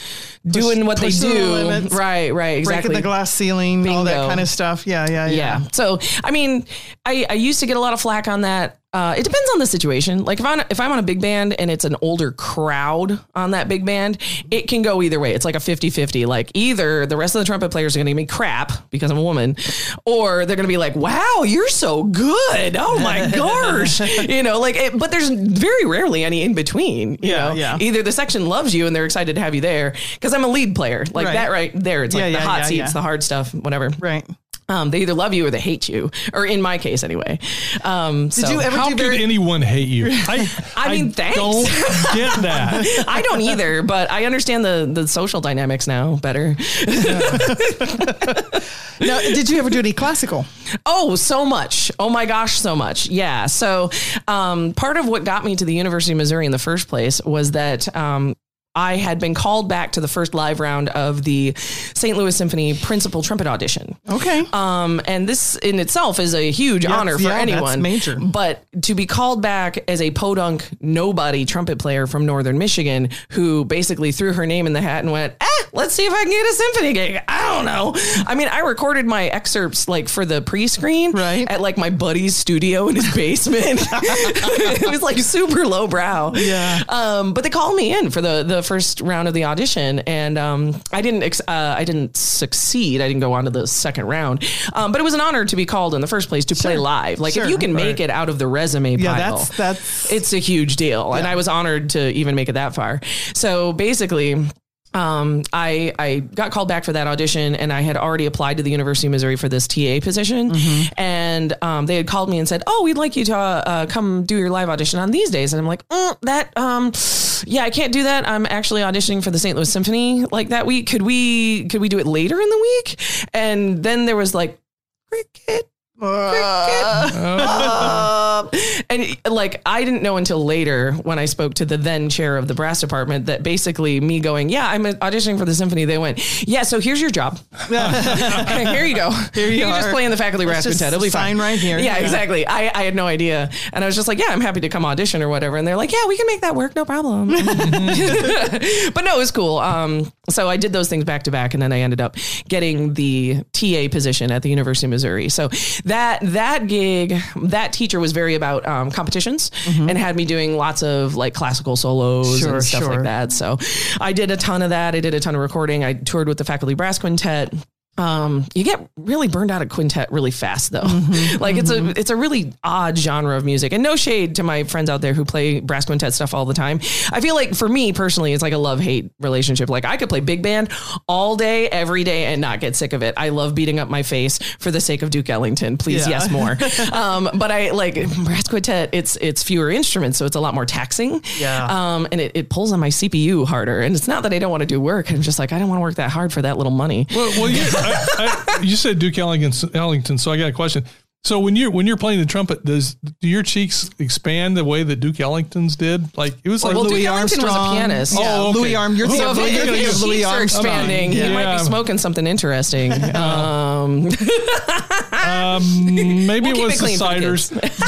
doing what they push the do. limits, Right, right, exactly. Breaking the glass ceiling, all that Bingo. kind of stuff. Yeah, yeah, yeah. Yeah. So, I mean, I, I used to get a lot of flack on that. Uh, it depends on the situation. Like if I'm, if I'm on a big band and it's an older crowd on that big band, it can go either way. It's like a fifty fifty. Like either the rest of the trumpet players are going to give me crap because I'm a woman, or they're going to be like, wow, you're so good. Oh my gosh. You know, like, it, but there's very rarely any in between, you Yeah, know, yeah. either the section loves you and they're excited to have you there because I'm a lead player like Right. that right there. It's like Yeah, the yeah, hot yeah, seats, yeah. the hard stuff, whatever. Right. Um, they either love you or they hate you, or in my case anyway. Um, Did so you ever How do could very, anyone hate you? I, I mean, thanks. don't get that. I don't either, but I understand the, the social dynamics now better. now, did you ever do any classical? Oh, so much. Oh my gosh, so much. Yeah. So um, part of what got me to the University of Missouri in the first place was that um, I had been called back to the first live round of the Saint Louis Symphony principal trumpet audition. Okay. Um, and this in itself is a huge Yes, honor for yeah, anyone. that's major. But to be called back as a podunk nobody trumpet player from Northern Michigan who basically threw her name in the hat and went, eh, let's see if I can get a symphony gig. I don't know. I mean, I recorded my excerpts like for the pre-screen right. at like my buddy's studio in his basement. It was like super low brow. Yeah. Um, but they called me in for the, the first round of the audition, and um, I didn't ex- uh, I didn't succeed. I didn't go on to the second round, um, but it was an honor to be called in the first place to Sure. play live. Like Sure. if you can make Right. it out of the resume Yeah, pile, that's that's it's a huge deal, Yeah. and I was honored to even make it that far. So basically. Um, I, I got called back for that audition, and I had already applied to the University of Missouri for this T A position. Mm-hmm. And, um, they had called me and said, oh, we'd like you to, uh, uh, come do your live audition on these days. And I'm like, mm, that, um, yeah, I can't do that. I'm actually auditioning for the Saint Louis Symphony like that week. Could we, could we do it later in the week? And then there was like, cricket. Uh, and like I didn't know until later when I spoke to the then chair of the brass department that basically me going, yeah, I'm auditioning for the symphony. They went, yeah, so here's your job. Here you go. Here you, you can are. just play in the faculty Let's brass just quintet. It'll be sign fine. right here. Yeah, Yeah. exactly. I, I had no idea. And I was just like, yeah, I'm happy to come audition or whatever. And they're like, yeah, we can make that work. No problem. But no, it was cool. Um, so I did those things back to back, and then I ended up getting the T A position at the University of Missouri. So that, that gig, that teacher was very about um, competitions mm-hmm. and had me doing lots of like classical solos Sure, and stuff sure. like that. So I did a ton of that. I did a ton of recording. I toured with the faculty brass quintet. Um, you get really burned out at quintet really fast though. Mm-hmm, like mm-hmm. it's a, it's a really odd genre of music, and no shade to my friends out there who play brass quintet stuff all the time. I feel like for me personally, it's like a love-hate relationship. Like I could play big band all day, every day and not get sick of it. I love beating up my face for the sake of Duke Ellington. Please. Yeah. Yes, more. um, but I like brass quintet. It's, it's fewer instruments. So it's a lot more taxing. Yeah. Um, and it, it pulls on my C P U harder. And it's not that I don't want to do work. I'm just like, I don't want to work that hard for that little money. Well, well yeah. I, I, you said Duke Ellington, Ellington, so I got a question. So when you're when you're playing the trumpet, does do your cheeks expand the way that Duke Ellington's did? Like it was like well, Louis Duke Ellington Armstrong. was a pianist. Yeah, Oh, okay. Louis Arm. You're So if, thinking, if, you're if thinking his of Louis cheeks are Armstrong. expanding, Yeah. he might be smoking something interesting. Um, um, maybe We'll it keep was it the clean for the ciders,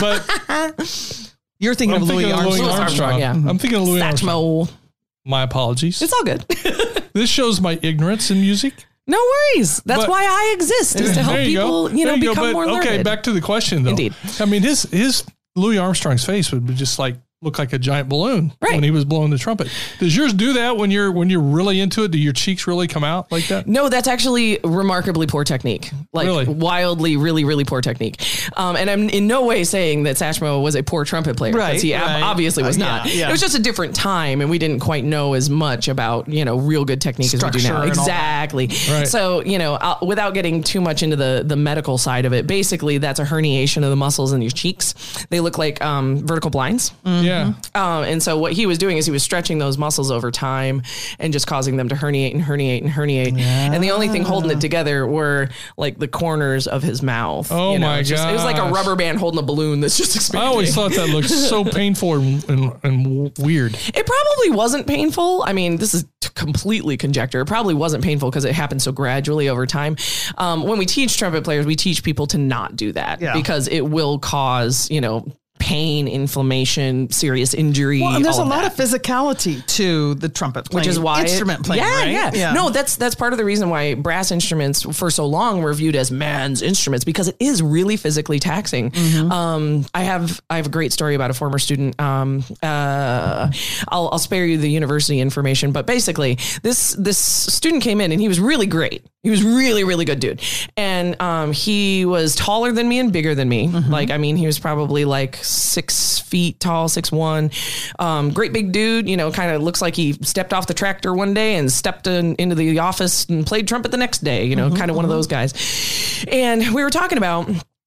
but You're thinking I'm of Louis thinking of Louis Armstrong. Armstrong. Armstrong, yeah. I'm thinking of Louis Armstrong. Satchmo. My apologies. It's all good. This shows my ignorance in music. No worries. That's But- why I exist, is to help There you people, go. you know, There you go. become But, more learned. okay, back to the question though. Indeed. I mean, his his Louis Armstrong's face would be just like look like a giant balloon Right. when he was blowing the trumpet. Does yours do that when you're when you're really into it? Do your cheeks really come out like that? No, that's actually remarkably poor technique. Like Really? wildly, really, really poor technique. Um, and I'm in no way saying that Satchmo was a poor trumpet player. 'cause Right, He ob- right. obviously was Uh, not. yeah, yeah. It was just a different time, and we didn't quite know as much about, you know, real good technique as we do Structure now. and all that. Exactly. Right. So, you know, uh, without getting too much into the, the medical side of it, basically that's a herniation of the muscles in your cheeks. They look like um, vertical blinds. Yeah. Um, and so what he was doing is he was stretching those muscles over time and just causing them to herniate and herniate and herniate. And the only thing holding it together were like the corners of his mouth. Oh you know, my it's just- It was like a gosh. rubber band holding a balloon that's just I expanding. always thought that looked so painful and, and, and weird. It probably wasn't painful. I mean, this is t- completely conjecture. It probably wasn't painful because it happened so gradually over time. Um, when we teach trumpet players, we teach people to not do that Yeah. because it will cause, you know, pain, inflammation, serious injury. Well, and there's all a of lot that. of physicality to the trumpet playing, Which is why instrument it, playing. yeah, right? yeah, No, that's that's part of the reason why brass instruments for so long were viewed as man's instruments, because it is really physically taxing. Mm-hmm. Um, I have I have a great story about a former student. Um, uh, I'll I'll spare you the university information, but basically this this student came in and he was really great. He was really, really good dude. And um, he was taller than me and bigger than me. Mm-hmm. Like, I mean, he was probably like six feet tall, six one. Um, great big dude, you know, kind of looks like he stepped off the tractor one day and stepped in, into the office and played trumpet the next day, you know, Mm-hmm, kind of one of those guys. And we were talking about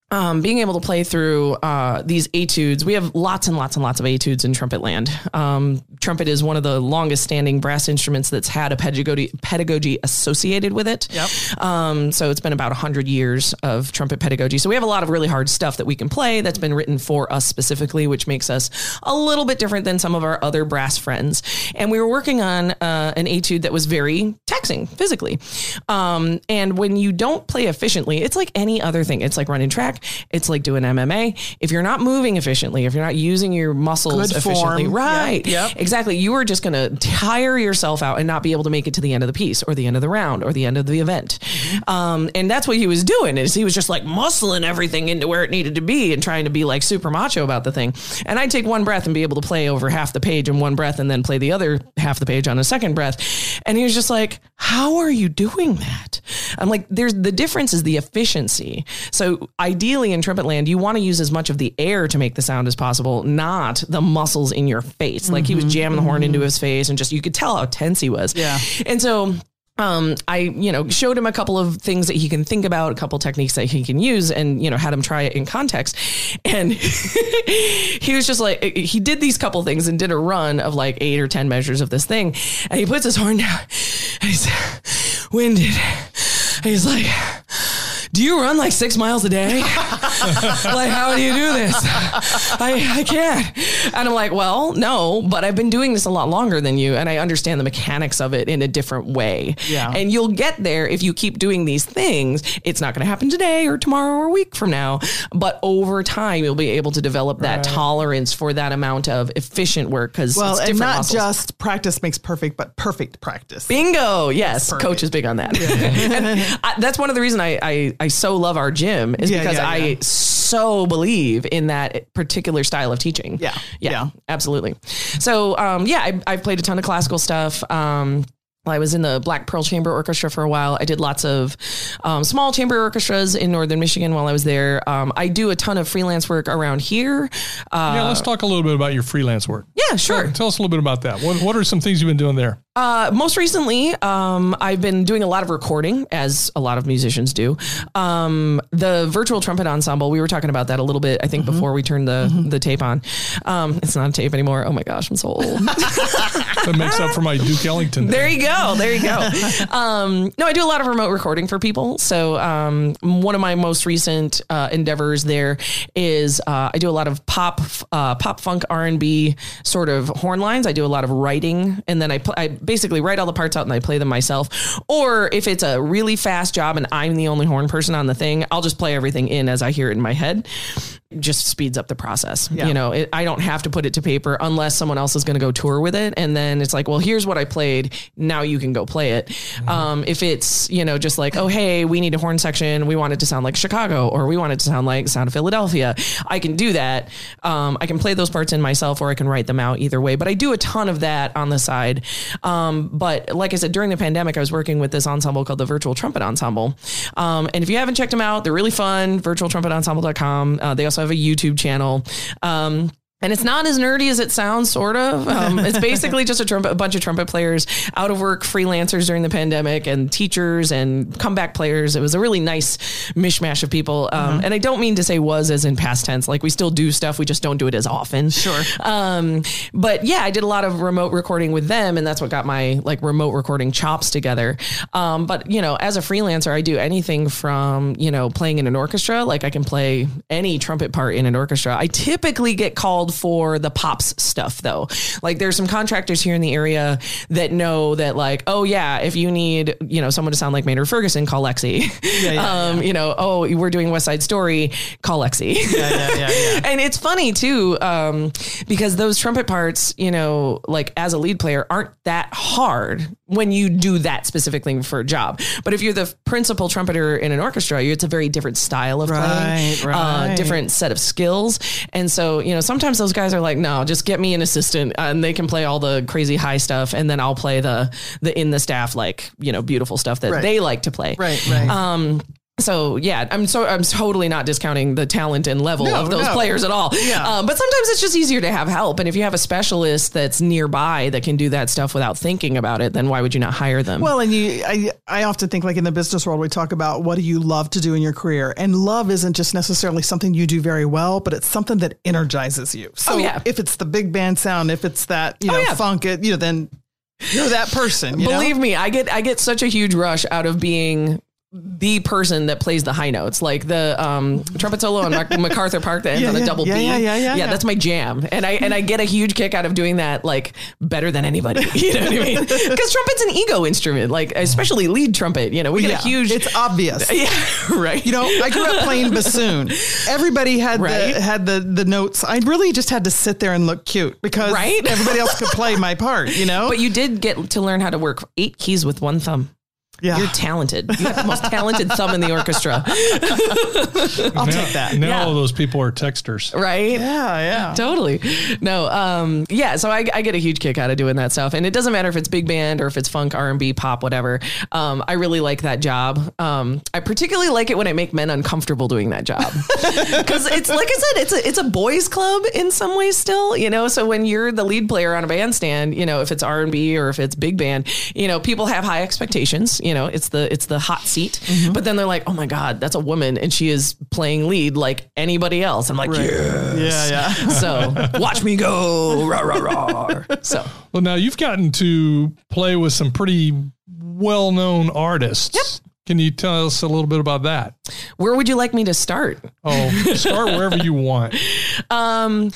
Um, being able to play through uh, these etudes, we have lots and lots and lots of etudes in trumpet land. Um, trumpet is one of the longest standing brass instruments that's had a pedagogy pedagogy associated with it. Yep. Um, so it's been about one hundred years of trumpet pedagogy. So we have a lot of really hard stuff that we can play that's been written for us specifically, which makes us a little bit different than some of our other brass friends. And we were working on uh, an etude that was very taxing physically. Um, and when you don't play efficiently, it's like any other thing. It's like running track. It's like doing M M A. If you're not moving efficiently, if you're not using your muscles Good efficiently, form. right? Yep, yep. Exactly. You are just going to tire yourself out and not be able to make it to the end of the piece or the end of the round or the end of the event. Mm-hmm. Um, and that's what he was doing is he was just like muscling everything into where it needed to be and trying to be like super macho about the thing. And I'd take one breath and be able to play over half the page in one breath and then play the other half the page on a second breath. And he was just like, how are you doing that? I'm like, there's the difference is the efficiency. So ideally in trumpet land, you want to use as much of the air to make the sound as possible, not the muscles in your face. Mm-hmm, like he was jamming the horn mm-hmm. into his face and just, you could tell how tense he was. Yeah. And so Um, I, you know, showed him a couple of things that he can think about, a couple techniques that he can use and, you know, had him try it in context. And he was just like, he did these couple things and did a run of like eight or ten measures of this thing. And he puts his horn down and he's winded. And he's like, do you run like six miles a day? Like, how do you do this? I, I can't. And I'm like, well, no, but I've been doing this a lot longer than you. And I understand the mechanics of it in a different way. Yeah. And you'll get there if you keep doing these things. It's not going to happen today or tomorrow or a week from now. But over time, you'll be able to develop that right. tolerance for that amount of efficient work. Because well, it's and different not muscles. Just practice makes perfect, but perfect practice. Bingo. Yes. Coach is big on that. Yeah. And I, that's one of the reasons I, I, I so love our gym is yeah, because yeah, yeah. I so believe in that particular style of teaching. Yeah. Yeah, yeah. absolutely. So, um, yeah, I, I've played a ton of classical stuff. Um, I was in the Black Pearl Chamber Orchestra for a while. I did lots of um, small chamber orchestras in Northern Michigan while I was there. Um, I do a ton of freelance work around here. Uh, yeah, let's talk a little bit about your freelance work. Yeah, sure. sure. Tell us a little bit about that. What What are some things you've been doing there? Uh, most recently, um, I've been doing a lot of recording, as a lot of musicians do. Um, the Virtual Trumpet Ensemble, we were talking about that a little bit, I think, mm-hmm. before we turned the, mm-hmm. the tape on. Um, it's not a tape anymore. Oh my gosh, I'm so old. That makes up for my Duke Ellington. There you go. There you go. Um, no, I do a lot of remote recording for people. So um, one of my most recent uh, endeavors there is uh, I do a lot of pop, uh, pop funk R and B sort of horn lines. I do a lot of writing, and then I, pl- I basically write all the parts out and I play them myself. Or if it's a really fast job and I'm the only horn person on the thing, I'll just play everything in as I hear it in my head. It just speeds up the process. Yeah. You know, it, I don't have to put it to paper unless someone else is going to go tour with it. And then it's like, well, here's what I played. Now you can go play it. Mm-hmm. Um, if it's, you know, just like, oh, hey, we need a horn section. We want it to sound like Chicago, or we want it to sound like Sound of Philadelphia. I can do that. Um, I can play those parts in myself, or I can write them out either way. But I do a ton of that on the side. Um, but like I said, during the pandemic, I was working with this ensemble called the Virtual Trumpet Ensemble. Um, and if you haven't checked them out, they're really fun. virtual trumpet ensemble dot com. Uh, they also have a YouTube channel. Um, And it's not as nerdy as it sounds, sort of. Um, it's basically just a, trumpet, a bunch of trumpet players, out of work freelancers during the pandemic, and teachers and comeback players. It was a really nice mishmash of people. Um, uh-huh. And I don't mean to say was as in past tense. Like, we still do stuff. We just don't do it as often. Sure. Um, but yeah, I did a lot of remote recording with them, and that's what got my like remote recording chops together. Um, but, you know, as a freelancer, I do anything from, you know, playing in an orchestra. Like, I can play any trumpet part in an orchestra. I typically get called for the pops stuff, though. Like, there's some contractors here in the area that know that, like, oh yeah, if you need, you know, someone to sound like Maynard Ferguson, call Lexi. Yeah, yeah, um, yeah. You know, oh, we're doing West Side Story, call Lexi. Yeah, yeah, yeah, yeah. And it's funny too, um, because those trumpet parts, you know, like as a lead player, aren't that hard when you do that specific thing for a job. But if you're the principal trumpeter in an orchestra, it's a very different style of playing, right, right. Uh, different set of skills. And so, you know, sometimes those guys are like, no, just get me an assistant, and they can play all the crazy high stuff, and then I'll play the the in the staff, like, you know, beautiful stuff that right. they like to play. Right, right. Um, So yeah, I'm so I'm totally not discounting the talent and level No, of those no. players at all. Yeah. Um, but sometimes it's just easier to have help. And if you have a specialist that's nearby that can do that stuff without thinking about it, then why would you not hire them? Well, and you, I, I often think like in the business world, we talk about what do you love to do in your career? And love isn't just necessarily something you do very well, but it's something that energizes you. So Oh, yeah. if it's the big band sound, if it's that, you know, Oh, yeah. funk, it, you know, then you're that person. You Believe know? me, I get I get such a huge rush out of being the person that plays the high notes, like the um, trumpet solo on Mac- MacArthur Park that ends Yeah, on a yeah, double yeah, B. yeah, yeah, yeah, yeah. That's my jam, and I and I get a huge kick out of doing that, like better than anybody. You know what I mean? Because trumpet's an ego instrument, like especially lead trumpet. You know, we get Yeah, a huge. it's obvious. yeah, right. You know, I grew up playing bassoon. Everybody had Right? the had the the notes. I really just had to sit there and look cute because Right? everybody else could play my part, you know? But you did get to learn how to work eight keys with one thumb. yeah. You're talented. You have the most talented thumb in the orchestra, I'll now, take that. Now Yeah. all those people are texters. right? Yeah, yeah. Totally. No. Um, yeah. So I, I get a huge kick out of doing that stuff, and it doesn't matter if it's big band or if it's funk, R and B, pop, whatever. Um, I really like that job. Um, I particularly like it when I make men uncomfortable doing that job, because it's like I said, it's a it's a boys' club in some ways still. You know, so when you're the lead player on a bandstand, you know, if it's R and B or if it's big band, you know, people have high expectations. You know, it's the it's the hot seat, Mm-hmm. but then they're like, oh my God, that's a woman, and she is playing lead like anybody else. I'm like, Right. yes. Yeah, yeah. So watch me go. Rah, rah, rah. So Well, now you've gotten to play with some pretty well-known artists. Yep. Can you tell us a little bit about that? where would you like me to start? Oh, start wherever you want. Um,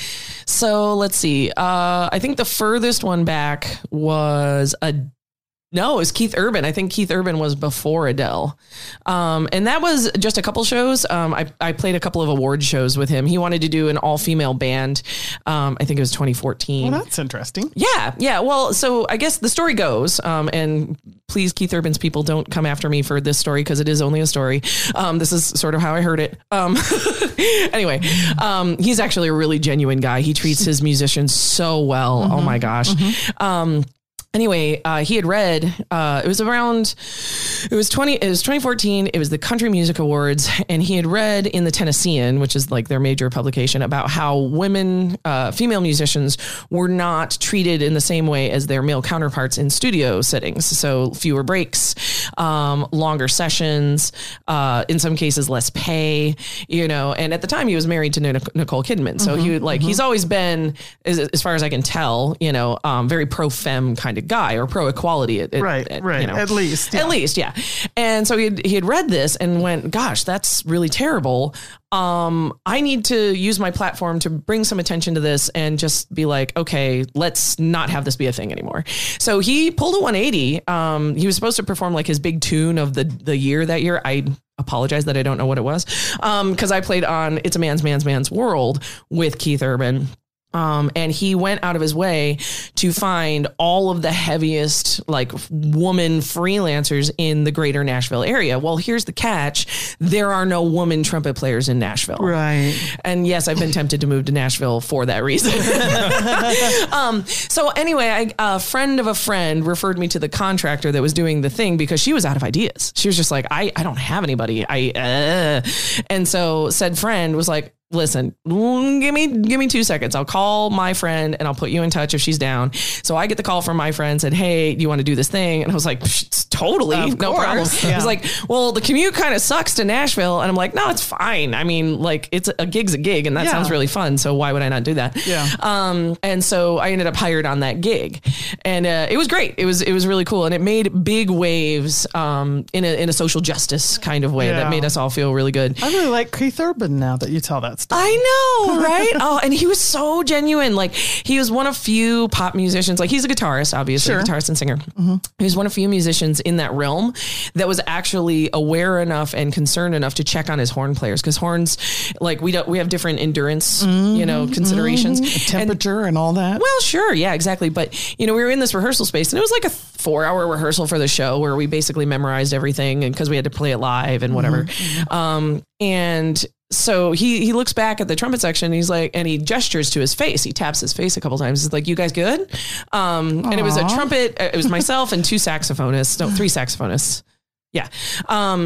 so let's see. Uh, I think the furthest one back was a No, it was Keith Urban. I think Keith Urban was before Adele. Um, and that was just a couple shows. Um, I, I played a couple of award shows with him. He wanted to do an all-female band. Um, I think it was twenty fourteen. Well, that's interesting. Yeah, yeah. Well, so I guess the story goes, um, and please, Keith Urban's people, don't come after me for this story because it is only a story. Um, this is sort of how I heard it. Um, anyway, um, he's actually a really genuine guy. He treats his musicians so well. Mm-hmm. Oh my gosh. Mm-hmm. Um, Anyway, uh, he had read, uh, it was around, it was twenty, it was twenty fourteen. It was the Country Music Awards. And he had read in the Tennessean, which is like their major publication, about how women, uh, female musicians were not treated in the same way as their male counterparts in studio settings. So fewer breaks, um, longer sessions, uh, in some cases, less pay, you know, and at the time he was married to Nic- Nicole Kidman. So mm-hmm, he would like, mm-hmm. he's always been, as, as far as I can tell, you know, um, very pro-femme kind of guy, or pro-equality. At, right, at, right. You know, at least. Yeah. Yeah. At least, yeah. And so he had, he had read this and went, gosh, that's really terrible. Um, I need to use my platform to bring some attention to this and just be like, okay, let's not have this be a thing anymore. So he pulled a one eighty. Um, he was supposed to perform like his big tune of the, the year that year. I apologize that I don't know what it was. Um, cause I played on It's a Man's Man's Man's World with Keith Urban. Um, and he went out of his way to find all of the heaviest, like, woman freelancers in the greater Nashville area. Well, here's the catch. There are no woman trumpet players in Nashville. Right. And yes, I've been tempted to move to Nashville for that reason. um, so anyway, I, a friend of a friend referred me to the contractor that was doing the thing because she was out of ideas. She was just like, I, I don't have anybody. I, uh. And so said friend was like, listen, give me, give me two seconds. I'll call my friend and I'll put you in touch if she's down. So I get the call from my friend, said, hey, do you want to do this thing? And I was like, totally, of no course, problem. yeah. He was like, well, the commute kind of sucks to Nashville. And I'm like, no, it's fine. I mean, like, it's a gig's a gig and that Yeah. sounds really fun. So why would I not do that? Yeah. Um, and so I ended up hired on that gig, and uh, it was great. It was, it was really cool. And it made big waves um, in a, in a social justice kind of way Yeah. that made us all feel really good. I really like Keith Urban now that you tell that story. I know, right? Oh, and he was so genuine. Like, he was one of few pop musicians. Like, he's a guitarist, obviously, Sure. guitarist and singer. Mm-hmm. He was one of few musicians in that realm that was actually aware enough and concerned enough to check on his horn players, because horns, like, we don't, we have different endurance, mm-hmm, you know, considerations, mm-hmm. temperature and, and all that. Well, sure, yeah, exactly. But you know, we were in this rehearsal space, and it was like a four-hour rehearsal for the show where we basically memorized everything, and because we had to play it live and whatever. Mm-hmm. Um, and so he he looks back at the trumpet section and he's like, and he gestures to his face. He taps his face a couple times. He's like, you guys good? Um, and it was a trumpet. It was myself and two saxophonists. No, three saxophonists. Yeah. Um,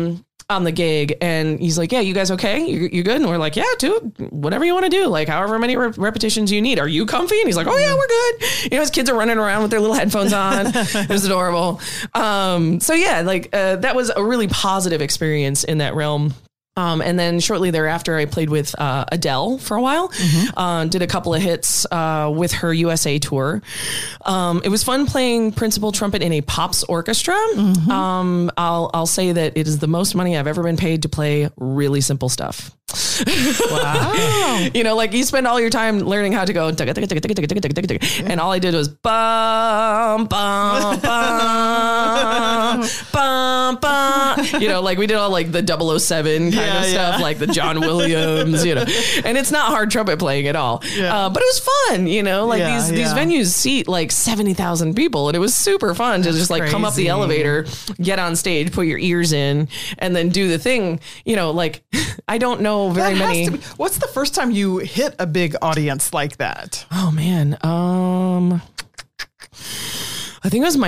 on the gig, and he's like, yeah, you guys okay? You, you good? And we're like, yeah, dude, whatever you want to do. Like, however many re- repetitions you need. Are you comfy? And he's like, oh yeah, we're good. You know, his kids are running around with their little headphones on. It was adorable. Um, so yeah, like uh, that was a really positive experience in that realm. Um, and then shortly thereafter, I played with uh, Adele for a while, mm-hmm. uh, did a couple of hits uh, with her U S A tour. Um, it was fun playing principal trumpet in a Pops orchestra. Mm-hmm. Um, I'll I'll say that it is the most money I've ever been paid to play really simple stuff. Wow. You know, like you spend all your time learning how to go, and all I did was bum, bum, bum, bum, bum. You know, like we did all like the double oh seven kind yeah, of stuff, yeah. like the John Williams, you know, and it's not hard trumpet playing at all. Yeah. Uh, but it was fun, you know, like yeah, these, yeah. these venues seat like seventy thousand people, and it was super fun to That's just like crazy. Come up the elevator, get on stage, put your ears in, and then do the thing, you know, like I don't know very that many. Be, what's the first time you hit a big audience like that? Oh man. Um, I think it was my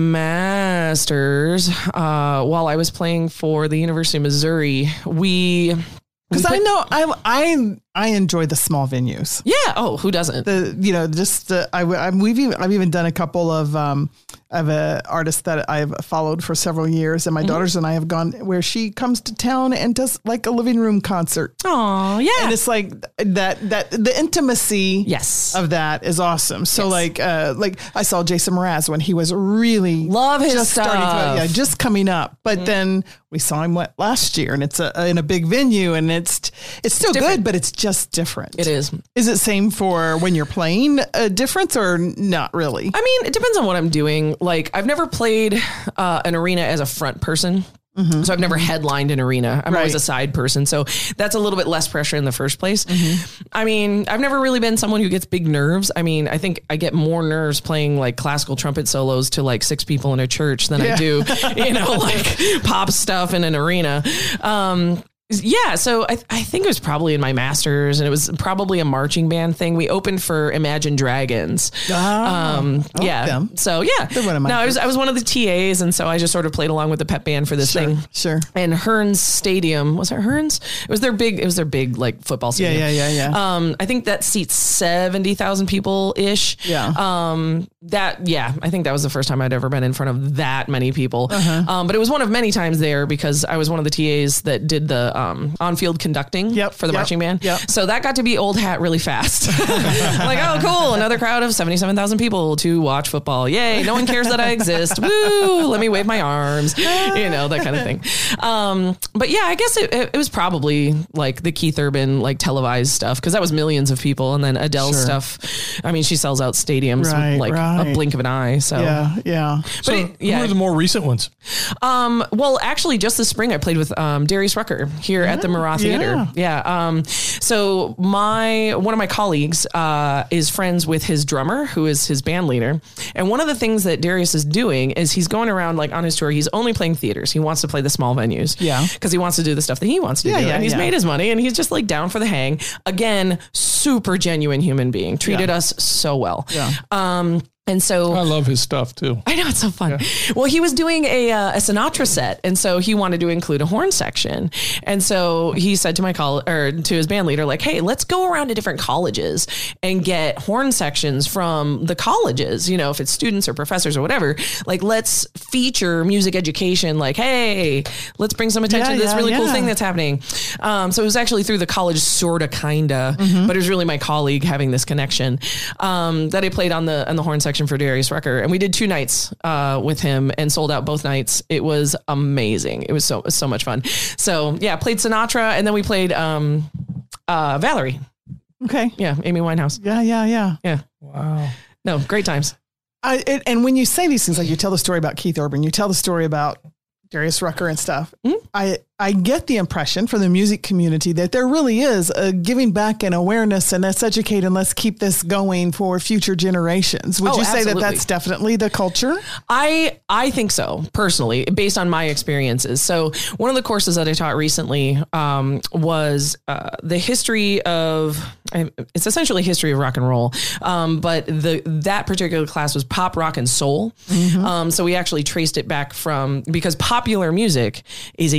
master's, uh, while I was playing for the University of Missouri. We, because I know I, I, I enjoy the small venues. Yeah. Oh, who doesn't? The, you know, just, uh, I, I, we've even, I've even done a couple of, um, of a artist that I've followed for several years, and my mm-hmm. daughters and I have gone where she comes to town and does like a living room concert. Oh, yeah. And it's like that, that the intimacy yes. of that is awesome. So yes. like, uh, like I saw Jason Mraz when he was really love his just stuff. starting to, yeah, just coming up. But mm-hmm. then we saw him what, last year, and it's a, in a big venue, and it's, it's still it's good, but it's just different. It is. Is it same for when you're playing a difference or not really? I mean, it depends on what I'm doing. Like I've never played uh, an arena as a front person. Mm-hmm. So I've never headlined an arena. I'm right. always a side person. So that's a little bit less pressure in the first place. Mm-hmm. I mean, I've never really been someone who gets big nerves. I mean, I think I get more nerves playing like classical trumpet solos to like six people in a church than yeah. I do, you know, like pop stuff in an arena. Um, Yeah, so I, I think it was probably in my master's, and it was probably a marching band thing. We opened for Imagine Dragons. Oh, um, yeah, them. So yeah, no, I was I was one of the T As, and so I just sort of played along with the pep band for this sure, thing. Sure. And Hearns Stadium, was it Hearns? It was their big. It was their big like football stadium. Yeah, yeah, yeah, yeah. Um, I think that seats seventy thousand people ish. Yeah. Um, that yeah, I think that was the first time I'd ever been in front of that many people. Uh-huh. Um, but it was one of many times there because I was one of the T As that did the um on-field conducting yep, for the yep, marching band. Yep. So that got to be old hat really fast. Like, oh, cool. Another crowd of seventy-seven thousand people to watch football. Yay. No one cares that I exist. Woo. Let me wave my arms, you know, that kind of thing. Um, but yeah, I guess it, it, it was probably like the Keith Urban, like televised stuff. Cause that was millions of people. And then Adele's sure. stuff. I mean, she sells out stadiums right, with like right. a blink of an eye. So yeah, yeah. But so it, yeah. who are the more recent ones? Um, well, actually just this spring I played with, um, Darius Rucker here yeah. at the Marat Theater. Yeah. yeah. Um, so my, one of my colleagues, uh, is friends with his drummer, who is his band leader. And one of the things that Darius is doing is he's going around like on his tour. He's only playing theaters. He wants to play the small venues. Yeah. Cause he wants to do the stuff that he wants to yeah, do. Yeah, and he's yeah. made his money, and he's just like down for the hang. Again, super genuine human being, treated yeah. us so well. Yeah. Um, And so I love his stuff too. I know, it's so fun. Yeah. Well, he was doing a, uh, a Sinatra set, and so he wanted to include a horn section. And so he said to my col or to his band leader, like, hey, let's go around to different colleges and get horn sections from the colleges, you know, if it's students or professors or whatever, like, let's feature music education. Like, hey, let's bring some attention yeah, to this yeah, really yeah. cool thing that's happening. Um, so it was actually through the college, sort of, kind of, mm-hmm. but it was really my colleague having this connection, um, that I played on the, on the horn section for Darius Rucker. And we did two nights uh, with him and sold out both nights. It was amazing. It was so, it was so much fun. So yeah, played Sinatra, and then we played um, uh, Valerie. Okay. Yeah. Amy Winehouse. Yeah. Yeah. Yeah. Yeah. Wow. No, great times. I, it, and when you say these things, like you tell the story about Keith Urban, you tell the story about Darius Rucker and stuff. Mm-hmm. I, I get the impression from the music community that there really is a giving back and awareness, and let's educate and let's keep this going for future generations. Would oh, you say absolutely. that that's definitely the culture? I, I think so, personally, based on my experiences. So one of the courses that I taught recently um, was uh, the history of, it's essentially history of rock and roll. Um, but the that particular class was pop, rock, and soul. Mm-hmm. Um, so we actually traced it back from, because popular music is a general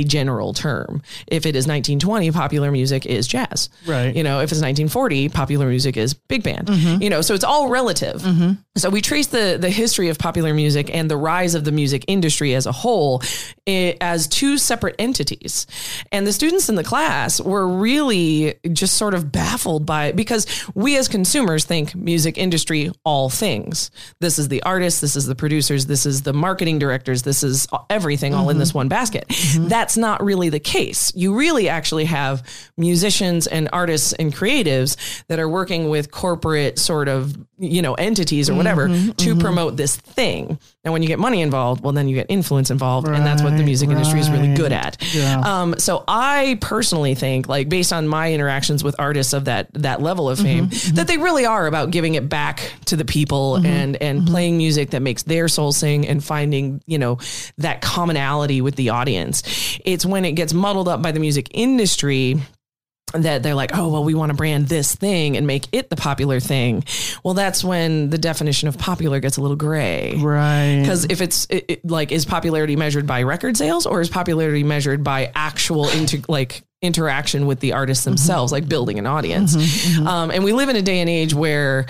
general term. If it is nineteen twenty, popular music is jazz. Right. You know, if it's nineteen forty, popular music is big band. Mm-hmm. You know, so it's all relative. Mm-hmm. So we trace the the history of popular music and the rise of the music industry as a whole it, as two separate entities. And the students in the class were really just sort of baffled by it because we as consumers think music industry, all things. This is the artists, this is the producers, this is the marketing directors, this is everything all mm-hmm. in this one basket. Mm-hmm. That's not really the case. You really actually have musicians and artists and creatives that are working with corporate sort of, you know, entities or whatever mm-hmm, to mm-hmm. promote this thing. And when you get money involved, well, then you get influence involved. Right, and that's what the music right. industry is really good at. Yeah. Um, so I personally think, like, based on my interactions with artists of that that level of fame, mm-hmm, that they really are about giving it back to the people mm-hmm, and, and mm-hmm. playing music that makes their soul sing and finding, you know, that commonality with the audience. It's when it gets muddled up by the music industry that they're like, oh, well, we want to brand this thing and make it the popular thing. Well, that's when the definition of popular gets a little gray. Right. Because if it's it, it, like, is popularity measured by record sales or is popularity measured by actual inter- like interaction with the artists themselves, mm-hmm. like building an audience? Mm-hmm, mm-hmm. Um, and we live in a day and age where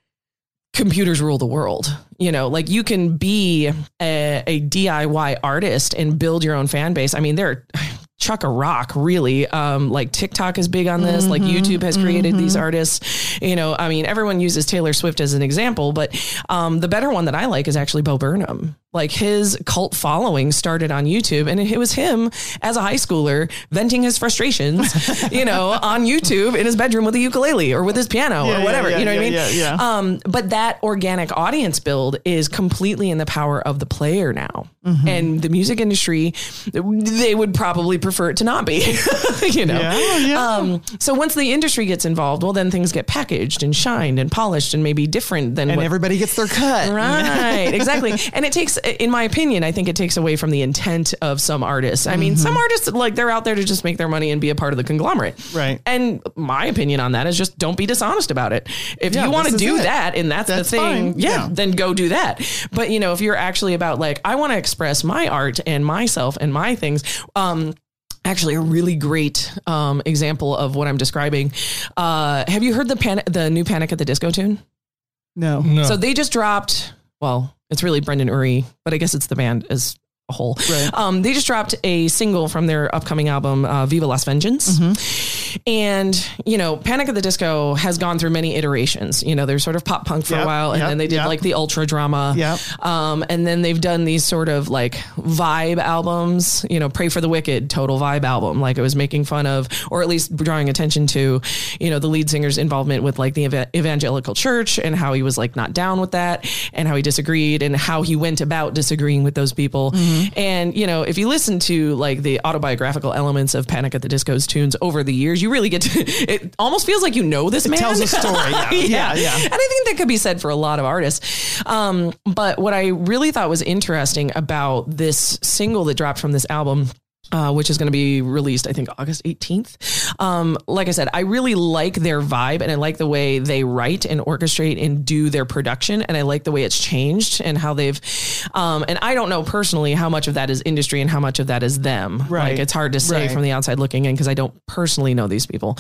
computers rule the world. You know, like you can be a, a D I Y artist and build your own fan base. I mean, there are chuck a rock, really. Um, like TikTok is big on this. Mm-hmm, like YouTube has created mm-hmm. these artists. You know, I mean, everyone uses Taylor Swift as an example, but um, the better one that I like is actually Bo Burnham. Like his cult following started on YouTube, and it was him as a high schooler venting his frustrations, you know, on YouTube in his bedroom with a ukulele or with his piano yeah, or whatever. Yeah, yeah, you know yeah, what I mean? Yeah, yeah. Um, but that organic audience build is completely in the power of the player now. Mm-hmm. And the music industry, they would probably prefer it to not be, you know? Yeah, yeah. Um, so once the industry gets involved, well, then things get packaged and shined and polished and maybe different than and what, everybody gets their cut. Right, exactly. And it takes, in my opinion, I think it takes away from the intent of some artists. I mean, mm-hmm. some artists, like, they're out there to just make their money and be a part of the conglomerate. Right. And my opinion on that is just don't be dishonest about it. If yeah, you want to do it. that and that's, that's the thing, yeah, yeah, then go do that. But, you know, if you're actually about, like, I want to express my art and myself and my things, um, actually a really great um, example of what I'm describing. Uh, have you heard the pan- the new Panic at the Disco tune? No. no. So they just dropped, well, it's really Brendan Urie, but I guess it's the band as a whole. Right. Um, they just dropped a single from their upcoming album, uh, Viva Las Vengeance. Mm-hmm. And, you know, Panic at the Disco has gone through many iterations. You know, they're sort of pop punk for yep, a while, and yep, then they did yep. like the ultra drama. Yep. Um, and then they've done these sort of like vibe albums, you know, Pray for the Wicked, total vibe album. Like it was making fun of, or at least drawing attention to, you know, the lead singer's involvement with like the ev- evangelical church and how he was like not down with that and how he disagreed and how he went about disagreeing with those people. Mm-hmm. And, you know, if you listen to like the autobiographical elements of Panic at the Disco's tunes over the years, you really get to, it almost feels like you know this it man. tells a story. Yeah. yeah. yeah, yeah. And I think that could be said for a lot of artists. Um, but what I really thought was interesting about this single that dropped from this album, Uh, which is going to be released, I think, August eighteenth. Um, like I said, I really like their vibe and I like the way they write and orchestrate and do their production. And I like the way it's changed and how they've, um, and I don't know personally how much of that is industry and how much of that is them. Right. Like it's hard to say right. from the outside looking in because I don't personally know these people.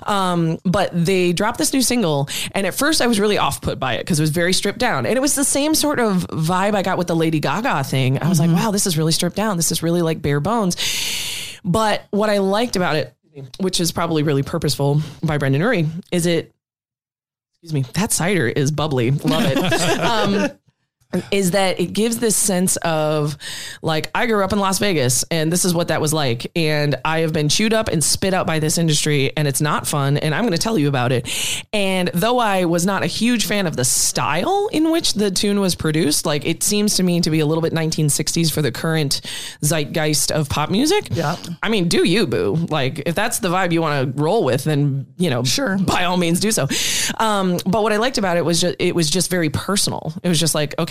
Um, but they dropped this new single. And at first I was really off put by it because it was very stripped down. And it was the same sort of vibe I got with the Lady Gaga thing. I was mm-hmm. like, wow, this is really stripped down. This is really like bare bones. But what I liked about it, which is probably really purposeful by Brendan Urie, is it, excuse me, that cider is bubbly. Love it. um, is that it gives this sense of like, I grew up in Las Vegas and this is what that was like. And I have been chewed up and spit out by this industry and it's not fun. And I'm going to tell you about it. And though I was not a huge fan of the style in which the tune was produced, like it seems to me to be a little bit nineteen sixties for the current zeitgeist of pop music. Yeah. I mean, do you, boo? Like if that's the vibe you want to roll with, then, you know, sure, by all means do so. Um, but what I liked about it was just, it was just very personal. It was just like, okay,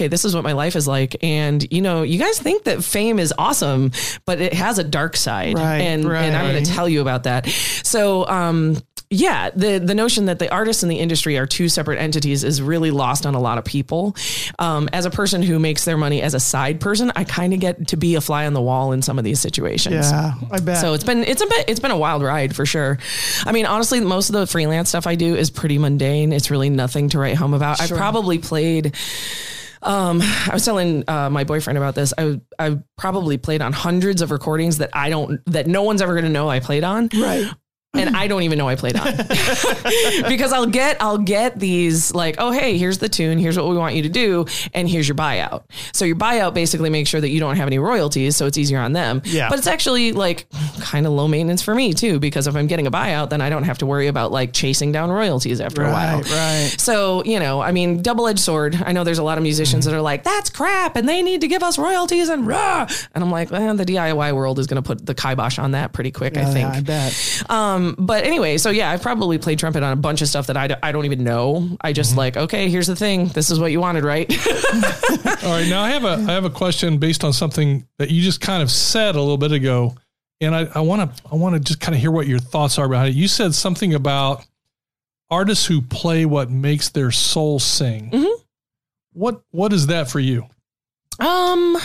hey, this is what my life is like. And, you know, you guys think that fame is awesome, but it has a dark side. Right, and, right. and I'm going to tell you about that. So, um, yeah, the, the notion that the artists and the industry are two separate entities is really lost on a lot of people. Um, as a person who makes their money as a side person, I kind of get to be a fly on the wall in some of these situations. Yeah, I bet. So it's been, it's a bit, it's been a wild ride for sure. I mean, honestly, most of the freelance stuff I do is pretty mundane. It's really nothing to write home about. Sure. I probably played, um, I was telling uh, my boyfriend about this. I I probably played on hundreds of recordings that I don't, that no one's ever going to know I played on. Right. And I don't even know I played on because I'll get, I'll get these like, oh, hey, here's the tune. Here's what we want you to do. And here's your buyout. So your buyout basically makes sure that you don't have any royalties. So it's easier on them. Yeah. But it's actually like kind of low maintenance for me too, because if I'm getting a buyout, then I don't have to worry about like chasing down royalties after right, a while. Right. So, you know, I mean, double-edged sword. I know there's a lot of musicians that are like, that's crap. And they need to give us royalties and rah. And I'm like, well, the D I Y world is going to put the kibosh on that pretty quick, Yeah, I think. I bet. Um, but anyway, so yeah, I've probably played trumpet on a bunch of stuff that I, d- I don't even know. I just like, okay, here's the thing. This is what you wanted, right? All right. Now I have a, I have a question based on something that you just kind of said a little bit ago. And I, I want to, I want to just kind of hear what your thoughts are behind it. You said something about artists who play what makes their soul sing. Mm-hmm. What, what is that for you? Um,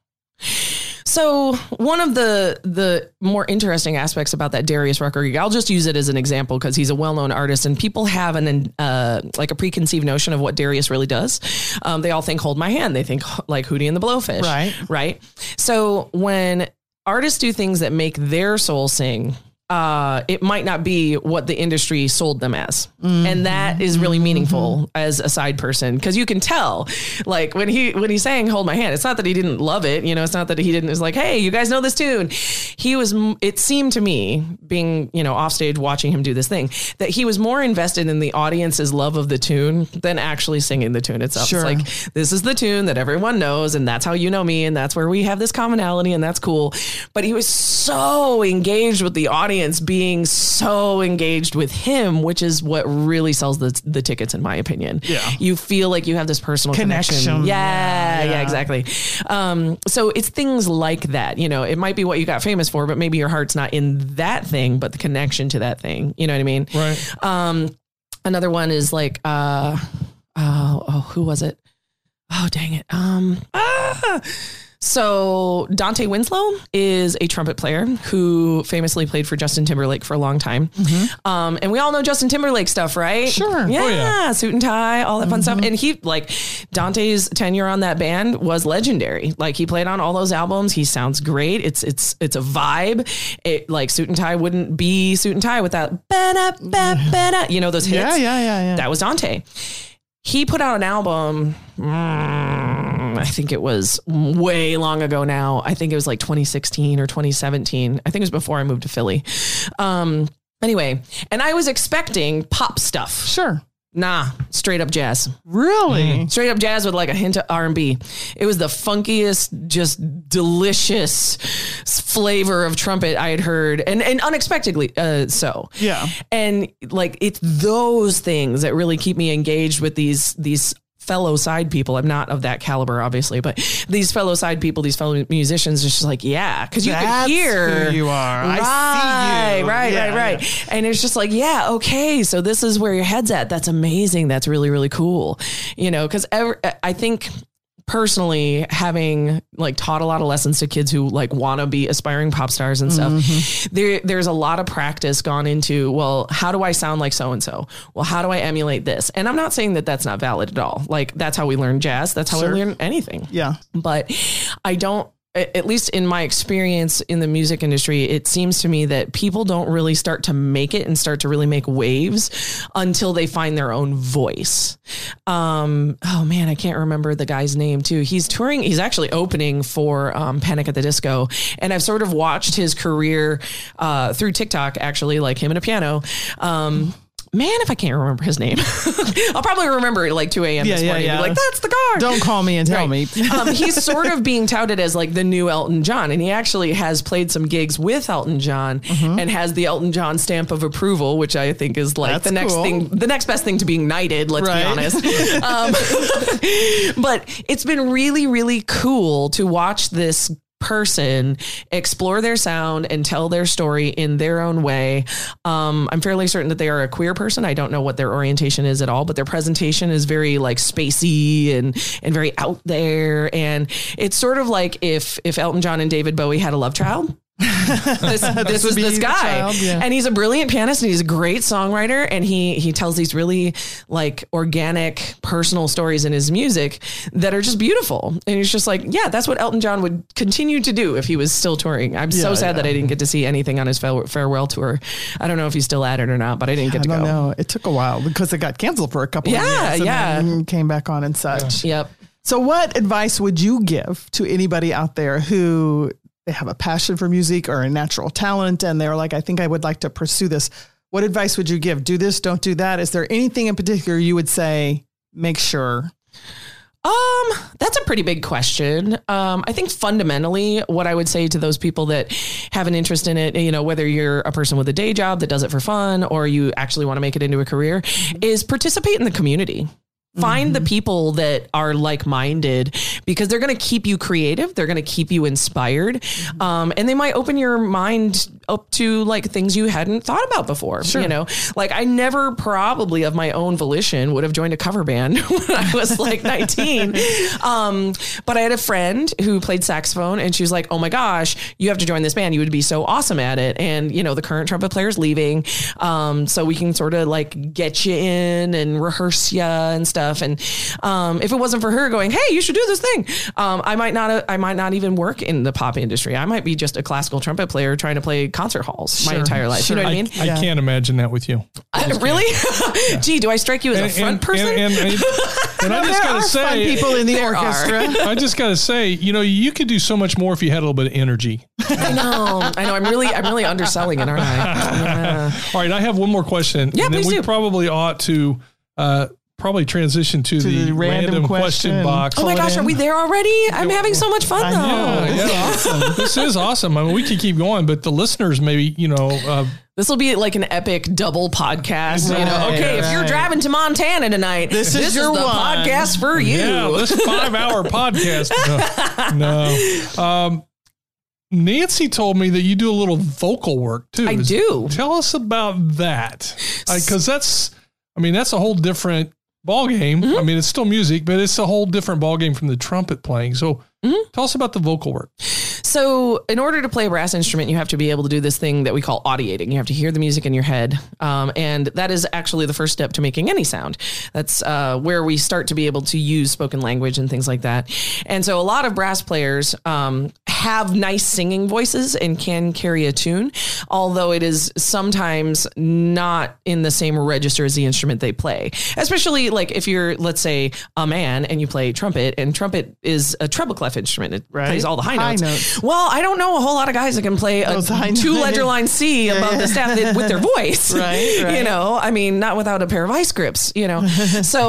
So one of the the more interesting aspects about that Darius Rucker gig, I'll just use it as an example because he's a well-known artist and people have an uh, like a preconceived notion of what Darius really does. Um, they all think Hold My Hand. They think like Hootie and the Blowfish. Right. Right. So when artists do things that make their soul sing, uh, it might not be what the industry sold them as. Mm-hmm. And that is really meaningful mm-hmm. as a side person. Cause you can tell like when he, when he's saying Hold My Hand, it's not that he didn't love it. You know, it's not that he didn't, it's like, hey, you guys know this tune. He was, it seemed to me being, you know, off stage watching him do this thing that he was more invested in the audience's love of the tune than actually singing the tune itself. Sure. It's like, this is the tune that everyone knows. And that's how you know me. And that's where we have this commonality and that's cool. But he was so engaged with the audience being so engaged with him, which is what really sells the the tickets, in my opinion. Yeah. You feel like you have this personal connection. Connection. Yeah, Yeah, yeah, yeah. exactly. Um, so it's things like that. You know, it might be what you got famous for, but maybe your heart's not in that thing, but the connection to that thing. You know what I mean? Right. Um, another one is like, uh, oh, oh, who was it? Oh, dang it. Um, ah, So Dante Winslow is a trumpet player who famously played for Justin Timberlake for a long time. Mm-hmm. Um, and we all know Justin Timberlake stuff, right? Sure. Yeah. Oh, yeah. Suit and tie, all that Mm-hmm. fun stuff. And he like Dante's tenure on that band was legendary. Like he played on all those albums. He sounds great. It's, it's, it's a vibe. It like Suit and Tie wouldn't be Suit and Tie without, ba-da, ba, ba-da, you know, those hits. Yeah, yeah, yeah, yeah. That was Dante. He put out an album, mm, I think it was way long ago now. I think it was like twenty sixteen or twenty seventeen. I think it was before I moved to Philly. Um, anyway, and I was expecting pop stuff. Sure. Nah, straight up jazz. Really? Straight up jazz with like a hint of R and B. It was the funkiest, just delicious flavor of trumpet I had heard, and and unexpectedly uh, so. Yeah. And like it's those things that really keep me engaged with these these fellow side people. I'm not of that caliber, obviously, but these fellow side people, these fellow musicians, just like, yeah, because you That's can hear who you are. Right, I see you. right, Yeah, right, right. yeah. And it's just like, yeah, okay, so this is where your head's at. That's amazing. That's really, really cool. You know, because I think personally, having like taught a lot of lessons to kids who like want to be aspiring pop stars and stuff, mm-hmm. there there's a lot of practice gone into, well, how do I sound like so-and-so? Well, how do I emulate this? And I'm not saying that that's not valid at all. Like that's how we learn jazz. That's how Sure. we learn anything. Yeah. But I don't, at least in my experience in the music industry, it seems to me that people don't really start to make it and start to really make waves until they find their own voice. Um, oh man, I can't remember the guy's name too. He's touring. He's actually opening for um, Panic at the Disco. And I've sort of watched his career uh, through TikTok, actually, like him and a piano. Um, man, if I can't remember his name, I'll probably remember it like two a.m. Yeah, this yeah, morning. yeah. Be like, that's the guy. Don't call me and tell Right. me. um, he's sort of being touted as like the new Elton John, and he actually has played some gigs with Elton John mm-hmm. and has the Elton John stamp of approval, which I think is like That's the next cool. thing, the next best thing to being knighted. Let's Right. be honest. Um, but it's been really, really cool to watch this person explore their sound and tell their story in their own way. Um, I'm fairly certain that they are a queer person. I don't know what their orientation is at all, but their presentation is very like spacey and, and very out there. And it's sort of like if, if Elton John and David Bowie had a love child. this this would is be this the guy child, yeah. and he's a brilliant pianist and he's a great songwriter, and he he tells these really like organic personal stories in his music that are just beautiful, and he's just like, yeah, that's what Elton John would continue to do if he was still touring. I'm so Yeah, sad yeah. that I didn't get to see anything on his fare- farewell tour. I don't know if he's still at it or not, but I didn't get I to don't go. know. It took a while because it got canceled for a couple Yeah, of years. and yeah. then came back on and such. Yep. So what advice would you give to anybody out there who they have a passion for music or a natural talent and they're like, I think I would like to pursue this? What advice would you give? Do this, don't do that. Is there anything in particular you would say, make sure? Um, that's a pretty big question. Um, I think fundamentally what I would say to those people that have an interest in it, you know, whether you're a person with a day job that does it for fun or you actually want to make it into a career, is participate in the community. Find mm-hmm. the people that are like-minded, because they're going to keep you creative. They're going to keep you inspired. Mm-hmm. Um, and they might open your mind up to like things you hadn't thought about before. Sure. You know, like I never probably of my own volition would have joined a cover band when I was like nineteen. Um, but I had a friend who played saxophone and she was like, oh my gosh, you have to join this band. You would be so awesome at it. And, you know, the current trumpet player's leaving. Um, so we can sort of like get you in and rehearse you and stuff. And um, if it wasn't for her going, hey, you should do this thing, um, I might not, I might not even work in the pop industry. I might be just a classical trumpet player trying to play concert halls Sure, my entire life. sure. You know what I I, mean? I Yeah. can't imagine that with you. Uh, really? Yeah. Gee, do I strike you as a front person? And, and, and, and I just There got are to fun say, people in the There are. orchestra. I just got to say, you know, you could do so much more if you had a little bit of energy. I know. I know. I'm really, I'm really underselling it, aren't I? Yeah. All right. I have one more question. Yeah, and then please we do. probably ought to, uh, probably transition to, To the, the random random, question, question. box. Oh my Pull it gosh, in. are we there already? I'm having so much fun I though. know. Yeah, This is yeah. awesome. This is awesome. I mean, we could keep going, but the listeners maybe, you know, uh, This will be like an epic double podcast. You know, Right, okay, if you're right. driving to Montana tonight, This is your the one. podcast for you. yeah, this five hour podcast. No. no. Um, Nancy told me that you do a little vocal work too. I Is- do. Tell us about that. Because that's, I mean, that's a whole different ball game. Mm-hmm. I mean, it's still music, but it's a whole different ball game from the trumpet playing. So Mm-hmm. tell us about the vocal work. So in order to play a brass instrument, you have to be able to do this thing that we call audiating. You have to hear the music in your head. Um, and that is actually the first step to making any sound. That's uh, where we start to be able to use spoken language and things like that. And so a lot of brass players um, have nice singing voices and can carry a tune, although it is sometimes not in the same register as the instrument they play. Especially like if you're, let's say, a man and you play trumpet, and trumpet is a treble clef instrument. It Right. plays all the high, High notes. notes. Well, I don't know a whole lot of guys that can play a Those high two notes. ledger line C above yeah. the staff that- with their voice. Right, right. You know, I mean, not without a pair of ice grips, you know. So,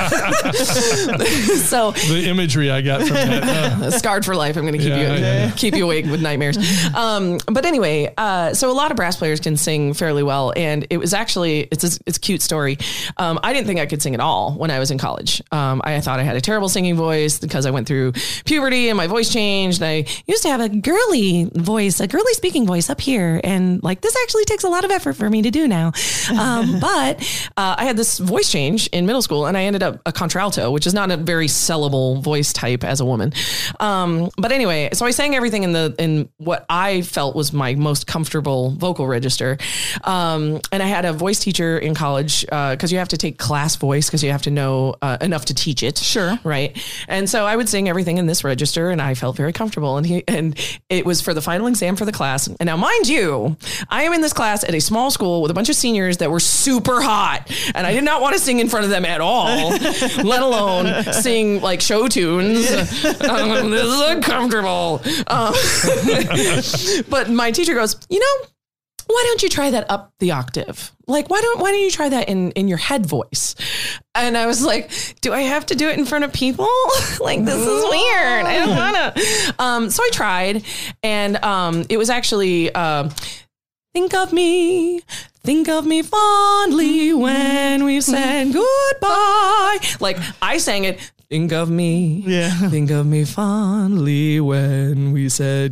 so The imagery I got from that. Uh, scarred for life. I'm going to keep Yeah, you yeah, yeah. keep you awake with nightmares. Um, but anyway, uh, so a lot of brass players can sing fairly well, and it was actually it's a, it's a cute story. Um, I didn't think I could sing at all when I was in college. Um, I thought I had a terrible singing voice because I went through puberty and my voice changed. I used to have a girly voice, a girly speaking voice up here, and like this actually takes a lot of effort for me to do now. Um, but uh, I had this voice change in middle school, and I ended up a contralto, which is not a very sellable voice type as a woman. Um, but anyway, so I sang everything in the in what I felt was my most comfortable vocal register. Um, and I had a voice teacher in college because uh, you have to take class voice because you have to know uh, enough to teach it. Sure. Right. And so I would sing everything in this register, and I felt very comfortable. And he and it was for the final exam for the class. And now, mind you, I am in this class at a small school with a bunch of seniors that were super hot, and I did not want to sing in front of them at all, let alone sing like show tunes. Um, this is uncomfortable. Um, but my teacher goes, you know, why don't you try that up the octave? Like, why don't, why don't you try that in, in your head voice? And I was like, do I have to do it in front of people? Like, this is weird. I don't want to. Um, so I tried, and um, it was actually, uh, think of me, think of me fondly when we've said goodbye. Like, I sang it. Think of me, yeah. Think of me fondly when we said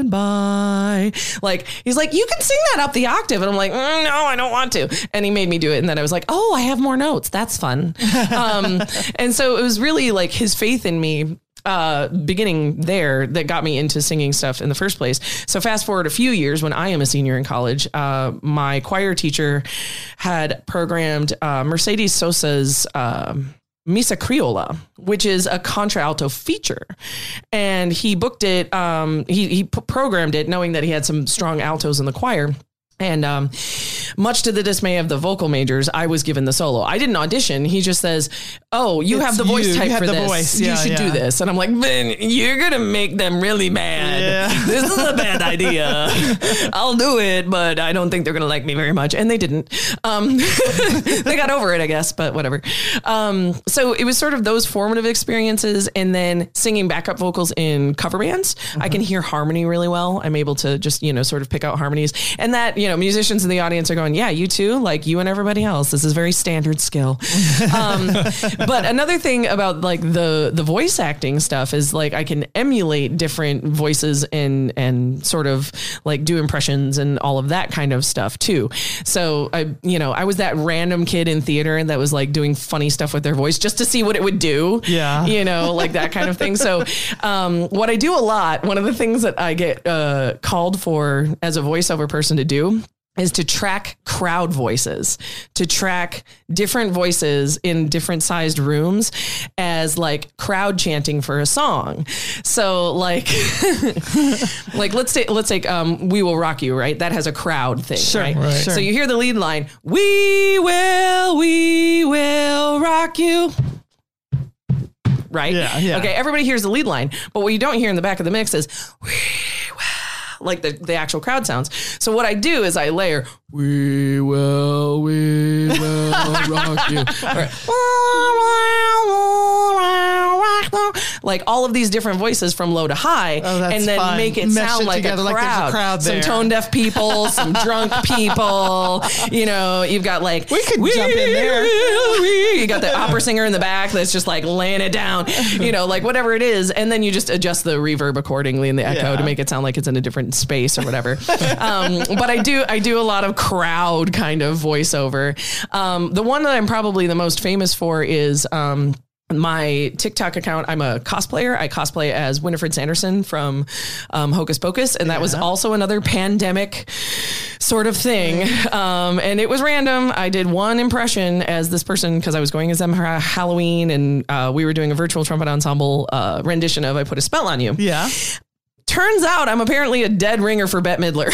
goodbye. Like, he's like, you can sing that up the octave. And I'm like, mm, no, I don't want to. And he made me do it. And then I was like, oh, I have more notes. That's fun. um, and so it was really like his faith in me uh, beginning there that got me into singing stuff in the first place. So fast forward a few years when I am a senior in college, uh, my choir teacher had programmed uh, Mercedes Sosa's um, Misa Criolla, which is a contralto feature. And he booked it, um, he, he p- programmed it knowing that he had some strong altos in the choir. And um, much to the dismay of the vocal majors, I was given the solo. I didn't audition. He just says, oh, you It's have the voice you. type You for have the this. voice. You Yeah, should yeah. do this. And I'm like, Ben, you're going to make them really mad. Yeah. This is a bad idea. I'll do it, but I don't think they're going to like me very much. And they didn't. Um, they got over it, I guess, but whatever. Um, so it was sort of those formative experiences, and then singing backup vocals in cover bands. Mm-hmm. I can hear harmony really well. I'm able to just, you know, sort of pick out harmonies. And that, you know, musicians in the audience are going, yeah, you too, like you and everybody else. This is very standard skill. Um, but another thing about like the the voice acting stuff is like I can emulate different voices and and sort of like do impressions and all of that kind of stuff too. So I, you know, I was that random kid in theater that was like doing funny stuff with their voice just to see what it would do. Yeah. You know, like that kind of thing. So um, what I do a lot, one of the things that I get uh, called for as a voiceover person to do is to track crowd voices, to track different voices in different sized rooms as like crowd chanting for a song. So like, like let's take, let's take, um, We Will Rock You, right? That has a crowd thing, Sure, right? right. So Sure. you hear the lead line, we will, we will rock you. Right? Yeah, yeah. Okay, everybody hears the lead line, but what you don't hear in the back of the mix is, we will, like the, the actual crowd sounds. So what I do is I layer, we will, we will rock you. Or, like all of these different voices from low to high, Oh, that's and then fun. make it Mesh sound it like, a together like there's a crowd. crowd Some there. tone deaf people, some drunk people. You know, you've got like We could jump in there. will we. You got the opera singer in the back that's just like laying it down. You know, like whatever it is, and then you just adjust the reverb accordingly and the echo Yeah. to make it sound like it's in a different space or whatever. um, but I do I do a lot of crowd kind of voiceover. Um, the one that I'm probably the most famous for is um, my TikTok account. I'm a cosplayer. I cosplay as Winifred Sanderson from um, Hocus Pocus. And that was also another pandemic sort of thing. Um, and it was random. I did one impression as this person because I was going as them for Halloween, and uh, we were doing a virtual trumpet ensemble uh, rendition of I Put a Spell on You. Yeah. Turns out I'm apparently a dead ringer for Bette Midler.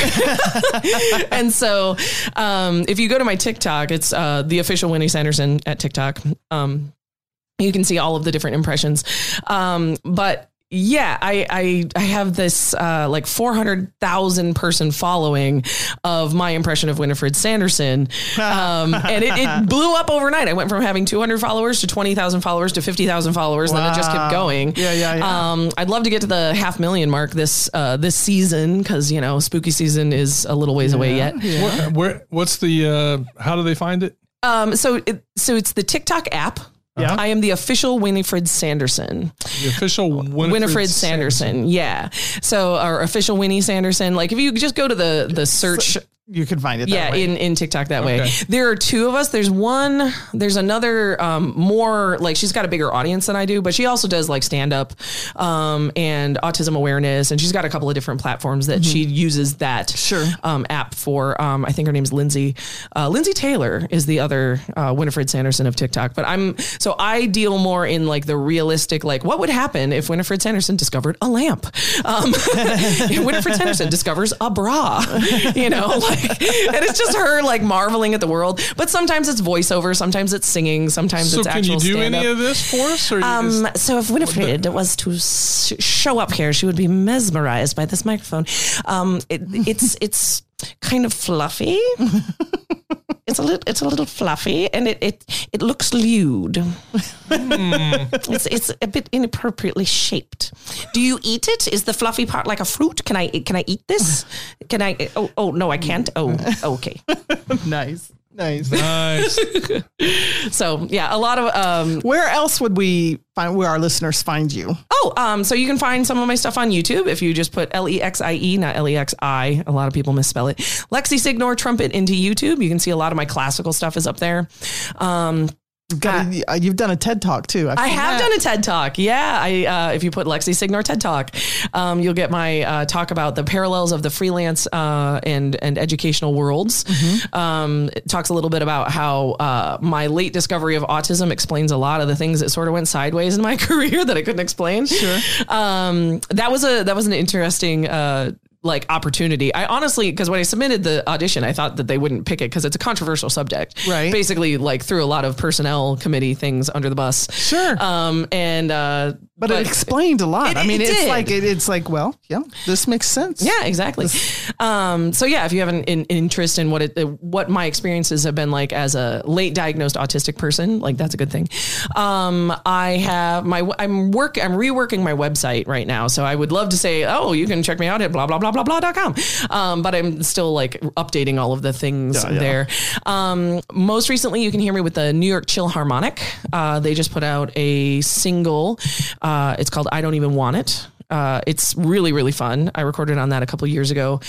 And so um, if you go to my TikTok, it's uh, the official Winnie Sanderson at TikTok. Um, you can see all of the different impressions. Um, but yeah, I, I, I have this uh, like four hundred thousand person following of my impression of Winifred Sanderson. Um, and it, it blew up overnight. I went from having two hundred followers to twenty thousand followers to fifty thousand followers. Wow. Then it just kept going. Yeah, yeah, yeah. Um, I'd love to get to the half million mark this uh, this season because, you know, spooky season is a little ways away yet. Yeah. Where, where, what's the, uh, how do they find it? Um, so, it, so it's the TikTok app. Yeah. I am the official Winifred Sanderson. The official Winifred, Winifred Sanderson. Yeah. So our official Winnie Sanderson. Like if you just go to the the search. You can find it that Yeah, way. in, in TikTok that Okay. way. There are two of us. There's one, there's another um, more, like she's got a bigger audience than I do, but she also does like stand up um, and autism awareness. And she's got a couple of different platforms that she uses that Sure. um, app for. Um, I think her name's Lindsay. Uh, Lindsay Taylor is the other uh, Winifred Sanderson of TikTok. But I'm, so I deal more in like the realistic, like what would happen if Winifred Sanderson discovered a lamp? Um, Winifred Sanderson discovers a bra, you know, like, and it's just her like marveling at the world. But sometimes it's voiceover, sometimes it's singing, sometimes So it's can actual you do stand-up. any of this for us? Or you Um, just- so if Winifred was to sh- show up here, she would be mesmerized by this microphone. Um, it, it's it's kind of fluffy. It's a little, it's a little fluffy, and it it, it looks lewd. Mm. It's it's a bit inappropriately shaped. Do you eat it? Is the fluffy part like a fruit? Can I can I eat this? Can I? Oh oh no, I can't. Oh okay. Nice. Nice. Nice. So yeah, a lot of um where else would we find where our listeners find you? Oh, um, so you can find some of my stuff on YouTube if you just put L E X I E, not L E X I. A lot of people misspell it. Lexi Signor Trumpet into YouTube. You can see a lot of my classical stuff is up there. Um You've, got a, you've done a TED Talk too. I've I have that. done a TED Talk. Yeah. I, uh, if you put Lexi Signor TED Talk, um, you'll get my uh, talk about the parallels of the freelance uh, and, and educational worlds. Mm-hmm. Um, it talks a little bit about how uh, my late discovery of autism explains a lot of the things that sort of went sideways in my career that I couldn't explain. Sure. Um, that was a, that was an interesting, uh, like opportunity. I honestly, because when I submitted the audition, I thought that they wouldn't pick it because it's a controversial subject. Right. Basically, like threw a lot of personnel committee things under the bus. Sure. Um, and, uh, but, but it explained a lot. It, I mean, it it's did. like, it, it's like, well, yeah, this makes sense. Yeah, exactly. Um, so yeah, if you have an, an interest in what it, what my experiences have been like as a late diagnosed autistic person, like that's a good thing. Um, I have my, I'm work, I'm reworking my website right now. So I would love to say, oh, you can check me out at blah, blah, blah, blah, blah dot com. Um, but I'm still like updating all of the things yeah, yeah. there. Um, most recently you can hear me with the New York Chill Harmonic. Uh, they just put out a single, uh, it's called I Don't Even Want It. Uh, it's really, really fun. I recorded on that a couple years ago,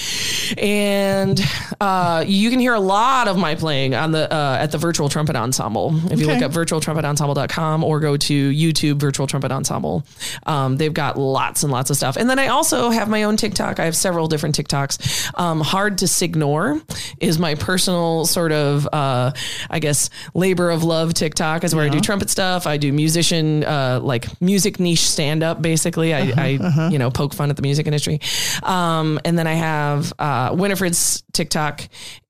and uh, you can hear a lot of my playing on the uh, at the Virtual Trumpet Ensemble. If you okay. look up virtual trumpet ensemble dot com or go to YouTube Virtual Trumpet Ensemble, um, they've got lots and lots of stuff. And then I also have my own TikTok. I have several different TikToks. Um, Hard to Signor is my personal sort of, uh, I guess, labor of love TikTok is where yeah. I do trumpet stuff. I do musician, uh, like music niche stand up. Basically, I. Uh-huh. I Uh-huh. you know, poke fun at the music industry. Um, and then I have uh, Winifred's TikTok,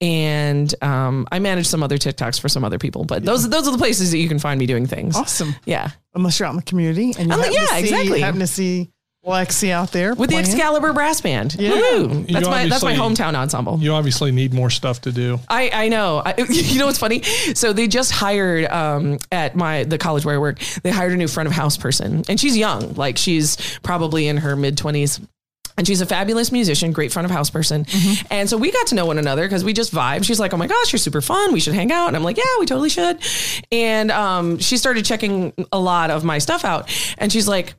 and um, I manage some other TikToks for some other people. But those those are the places that you can find me doing things. Awesome. Yeah. Unless you're out in the community and you like, happen yeah, to see, exactly. happen to see Lexi out there with playing. the Excalibur Brass Band. Yeah. Woo-hoo. That's my that's my obviously- hometown ensemble. You obviously need more stuff to do. I, I know. I, you know what's funny? So they just hired um, at my the college where I work. They hired a new front of house person, and she's young. Like she's probably in her mid twenties. And she's a fabulous musician, great front of house person. Mm-hmm. And so we got to know one another because we just vibed. She's like, oh my gosh, you're super fun. We should hang out. And I'm like, yeah, we totally should. And um, she started checking a lot of my stuff out. And she's like,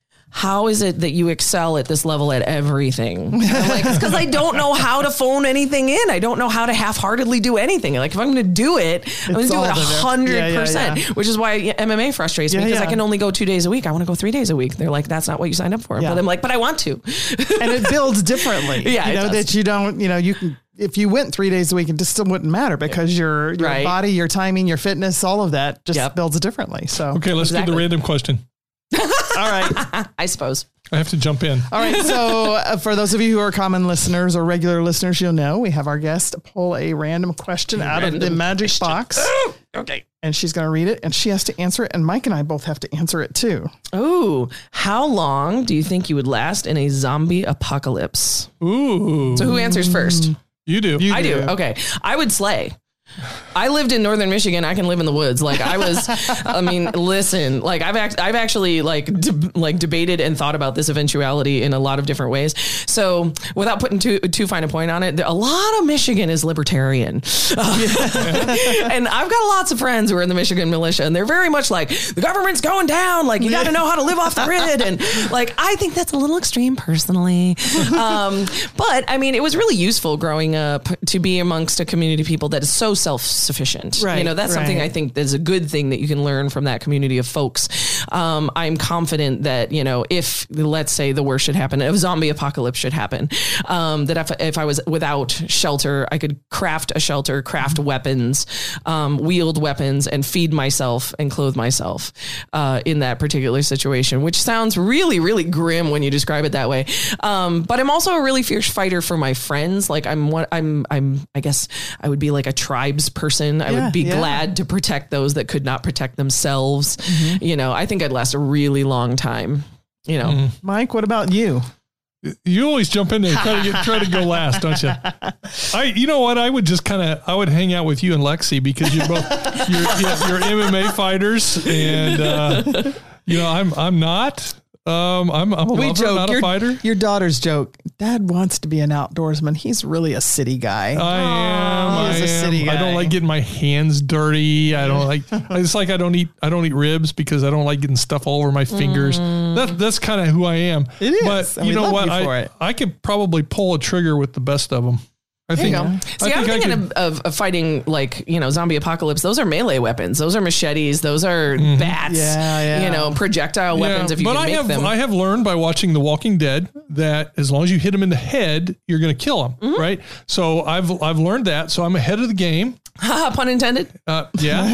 how is it that you excel at this level at everything? And I'm like, it's because I don't know how to phone anything in. I don't know how to half-heartedly do anything. Like if I'm going to do it, I'm going to do it a hundred percent, which is why M M A frustrates me yeah, because yeah. I can only go two days a week. I want to go three days a week. They're like, that's not what you signed up for. Yeah. But I'm like, but I want to. And it builds differently. Yeah, you it know, does. that you don't, you know, you can, if you went three days a week, it just still wouldn't matter because your, your Right. body, your timing, your fitness, all of that just Yep. builds differently. So, Okay, let's do Exactly. the random question. all right. I suppose. I have to jump in. All right. So uh, for those of you who are common listeners or regular listeners, you'll know we have our guest pull a random question out of the Random magic question. box. Okay. And she's going to read it and she has to answer it. And Mike and I both have to answer it too. Oh, how long do you think you would last in a zombie apocalypse? Ooh. So who answers first? You do. You I do. do. Okay. I would slay. I lived in northern Michigan. I can live in the woods. Like I was, I mean, listen, like I've act, I've actually like de- like debated and thought about this eventuality in a lot of different ways. So without putting too too fine a point on it, a lot of Michigan is libertarian, and I've got lots of friends who are in the Michigan militia, and they're very much like the government's going down. Like you got to know how to live off the grid, and like I think that's a little extreme personally. Um, but I mean, it was really useful growing up to be amongst a community of people that is so self-sufficient. Right, You know, that's something right. I think is a good thing that you can learn from that community of folks. Um, I'm confident that, you know, if let's say the worst should happen, if zombie apocalypse should happen, um, that if, if I was without shelter, I could craft a shelter, craft Mm-hmm. weapons, um, wield weapons and feed myself and clothe myself, uh, in that particular situation, which sounds really, really grim when you describe it that way. Um, but I'm also a really fierce fighter for my friends. Like I'm what I'm, I'm, I guess I would be like a tribes person. I Yeah, would be yeah. glad to protect those that could not protect themselves. Mm-hmm. You know, I think I'd last a really long time, you know. Mm. Mike, what about you? You always jump in there and try to get, try to go last, don't you? I, you know what? I would just kind of, I would hang out with you and Lexi because you're both, you're, you're, you're M M A fighters, and uh, you know, I'm, I'm not. Um, I'm, I'm a We lover, joke. not Your, a fighter. your daughters joke. Dad wants to be an outdoorsman. He's really a city guy. I am. He is I a am. city I don't guy. like getting my hands dirty. I don't like. It's like I don't eat. I don't eat ribs because I don't like getting stuff all over my fingers. That that's kind of who I am. It is, But and you we know love what? you for I it. I could probably pull a trigger with the best of them. I There you think. go. I See, think I'm I thinking could- of, of, of fighting like, you know, zombie apocalypse. Those are melee weapons. Those are machetes. Those are bats. Yeah, yeah. You know, projectile weapons if you but can I make have them. I have learned by watching The Walking Dead that as long as you hit them in the head, you're going to kill them, Mm-hmm. right? So I've I've learned that. So I'm ahead of the game. Pun intended. Uh, yeah.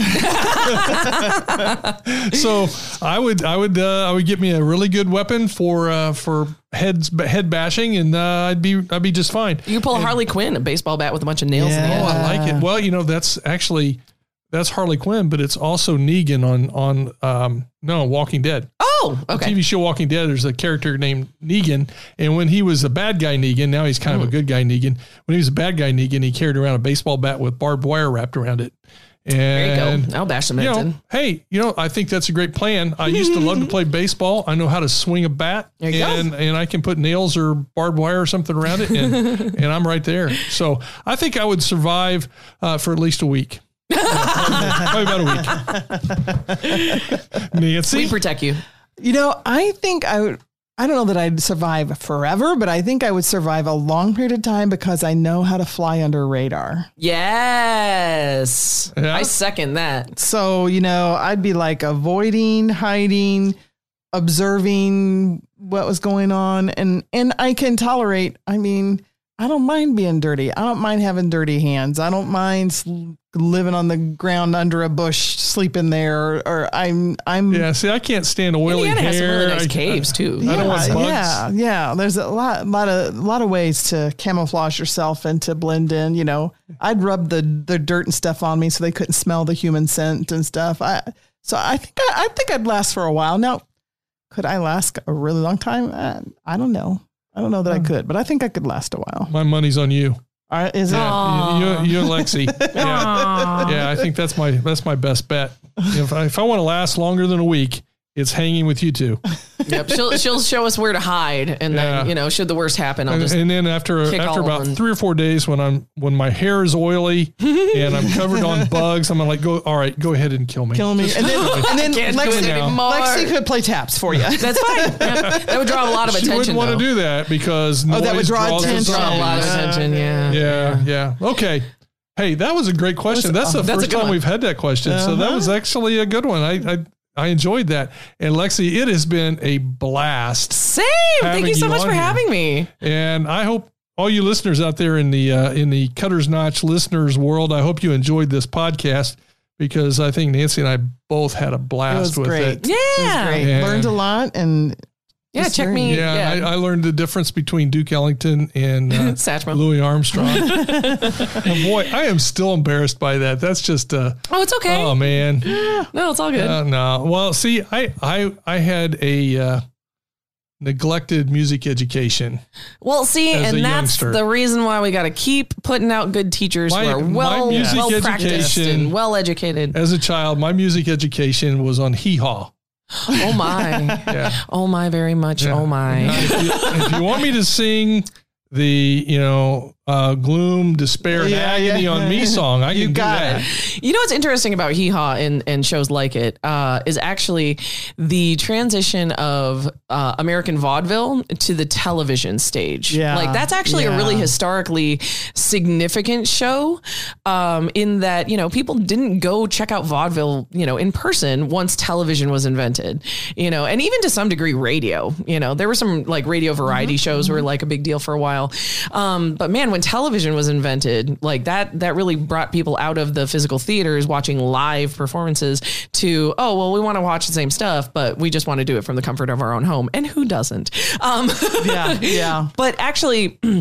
So I would I would uh, I would get me a really good weapon for uh, for heads head bashing, and uh, I'd be I'd be just fine. You pull a Harley Quinn, a baseball bat with a bunch of nails in the Yeah. end. Oh, I like it. Well, you know, that's actually that's Harley Quinn, but it's also Negan on on um no Walking Dead. Oh, T okay. V show Walking Dead. There's a character named Negan, and when he was a bad guy Negan, now he's kind of a good guy Negan. When he was a bad guy Negan, he carried around a baseball bat with barbed wire wrapped around it. And There you go. I'll bash some you heads know, in. hey, you know, I think that's a great plan. I used to love to play baseball. I know how to swing a bat, There you go. and and I can put nails or barbed wire or something around it, and and I'm right there. So I think I would survive uh, for at least a week. Yeah, probably about a week. Nancy, We protect you. You know, I think I would, I don't know that I'd survive forever, but I think I would survive a long period of time because I know how to fly under radar. Yes. Yeah. I second that. So, you know, I'd be like avoiding, hiding, observing what was going on. And, and I can tolerate, I mean, I don't mind being dirty. I don't mind having dirty hands. I don't mind sl- living on the ground under a bush, sleeping there, or, or I'm, I'm, yeah. See, I can't stand oily Indiana has some hair. really nice I- caves too. I don't want bugs. Yeah, yeah. There's a lot, lot of, lot of ways to camouflage yourself and to blend in. You know, I'd rub the the dirt and stuff on me so they couldn't smell the human scent and stuff. I so I think I, I think I'd last for a while. Now, could I last a really long time? Uh, I don't know. I don't know that I could, but I think I could last a while. My money's on you. All right, is it? Yeah, you, you, you and Lexi. Yeah. Yeah, I think that's my that's my best bet. If I, if I want to last longer than a week, it's hanging with you two. Yep. She'll she'll show us where to hide, and Yeah. then you know, should the worst happen, I'll And, just and then after kick after all about and- three or four days, when I'm when my hair is oily and I'm covered on bugs, I'm gonna like go. All right, go ahead and kill me. Kill me, and then and then can't do it Lexi, anymore. Lexi could play taps for you. That's fine. Yeah. That would draw a lot of She attention. wouldn't want to though. do that because noise Oh, that would draw draws the attention. Draw a lot of zombies. attention. Yeah. Yeah, yeah. Okay. Hey, that was a great question. That's the that's a first good time one. we've had that question. So that Uh-huh. was actually a good one. I, I I enjoyed that. And Lexi, it has been a blast. Same. Having Thank you so you much on for here. having me. And I hope all you listeners out there in the uh, in the Cutter's Notch listeners world, I hope you enjoyed this podcast because I think Nancy and I both had a blast It was with great. it. Yeah. It was great. Yeah. Learned a lot, and Yeah. Just Check learn. me. Yeah, Yeah. I, I learned the difference between Duke Ellington and uh, Satchmo. Louis Armstrong. And boy, I am still embarrassed by that. That's just uh, Oh, it's okay. oh man. No, it's all good. Uh, no. Well, see, I I I had a uh, neglected music education. Well, see, As a and that's youngster. the reason why we got to keep putting out good teachers My- who are my well, music well practiced education- and well educated. As a child, my music education was on hee haw. Oh my, Yeah. oh my, very much. Yeah. Oh Now, my. if, you, if you want me to sing the, you know, uh, gloom, despair, and Yeah, agony yeah. on me song, I You can do got that. it. You know what's interesting about Hee Haw and, and shows like it uh, is actually the transition of uh, American vaudeville to the television stage. Yeah. Like that's actually a really Yeah. historically significant show um, in that, you know, people didn't go check out vaudeville, you know, in person once television was invented, you know, and even to some degree radio, you know, there were some like radio variety shows were like a big deal for a while. Um, but man, when television was invented, like that, that really brought people out of the physical theaters watching live performances to, oh, well, we want to watch the same stuff, but we just want to do it from the comfort of our own home. And who doesn't? Um, yeah, yeah. but actually,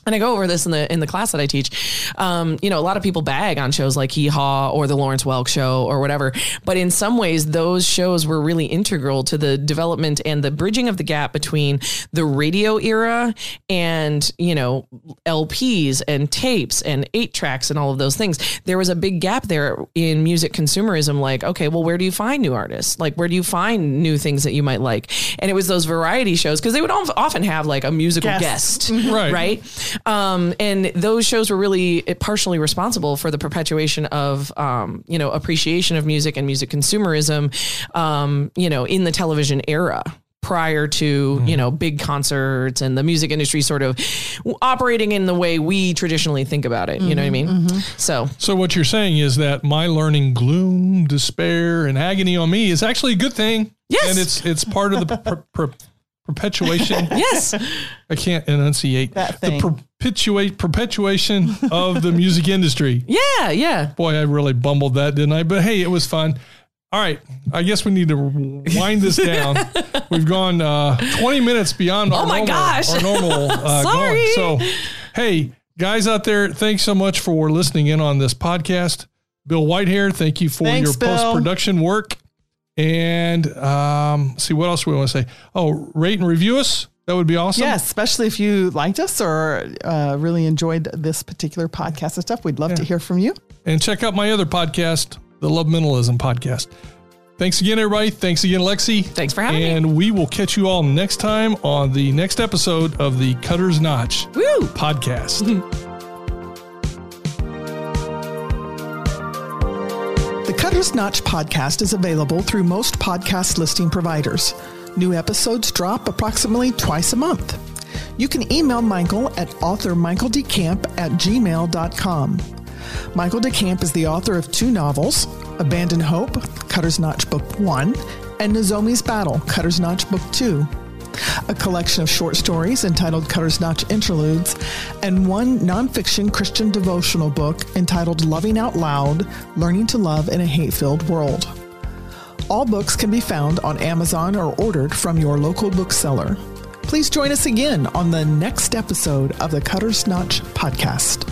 and I go over this in the in the class that I teach. Um, you know, a lot of people bag on shows like Hee Haw or the Lawrence Welk Show or whatever. But in some ways, those shows were really integral to the development and the bridging of the gap between the radio era and, you know, L Ps and tapes and eight tracks and all of those things. There was a big gap there in music consumerism. Like, okay, well, where do you find new artists? Like, where do you find new things that you might like? And it was those variety shows, because they would often have like a musical Guest. guest, Right. right? Um, and those shows were really partially responsible for the perpetuation of, um, you know, appreciation of music and music consumerism, um, you know, in the television era, prior to, mm-hmm. you know, big concerts and the music industry sort of operating in the way we traditionally think about it. Mm-hmm. You know what I mean? Mm-hmm. So, so what you're saying is that my learning gloom, despair, and agony on me is actually a good thing. Yes. And it's, it's part of the per, per, perpetuation. Yes. I can't enunciate that thing. The perpetuate perpetuation of the music industry. Yeah. Yeah. Boy, I really bumbled that, didn't I? But hey, it was fun. All right. I guess we need to wind this down. We've gone uh, twenty minutes beyond our oh my normal, gosh. our normal uh, Sorry. going. So, hey, guys out there, thanks so much for listening in on this podcast. Bill Whitehair, thank you for Thanks, your Bill. post-production work. And um, see, what else we want to say? Oh, rate and review us. That would be awesome. Yes, especially if you liked us or uh, really enjoyed this particular podcast and stuff. We'd love Yeah. to hear from you. And check out my other podcast, the Love Mentalism podcast. Thanks again, everybody. Thanks again, Lexi. Thanks for having and me. And we will catch you all next time on the next episode of the Cutter's Notch Woo! podcast. The Cutter's Notch podcast is available through most podcast listing providers. New episodes drop approximately twice a month. You can email Michael at author michael d camp at gmail dot com. Michael DeCamp is the author of two novels, Abandon Hope, Cutter's Notch Book one, and Nozomi's Battle, Cutter's Notch Book two. A collection of short stories entitled Cutter's Notch Interludes, and one nonfiction Christian devotional book entitled Loving Out Loud, Learning to Love in a Hate-Filled World. All books can be found on Amazon or ordered from your local bookseller. Please join us again on the next episode of the Cutter's Notch podcast.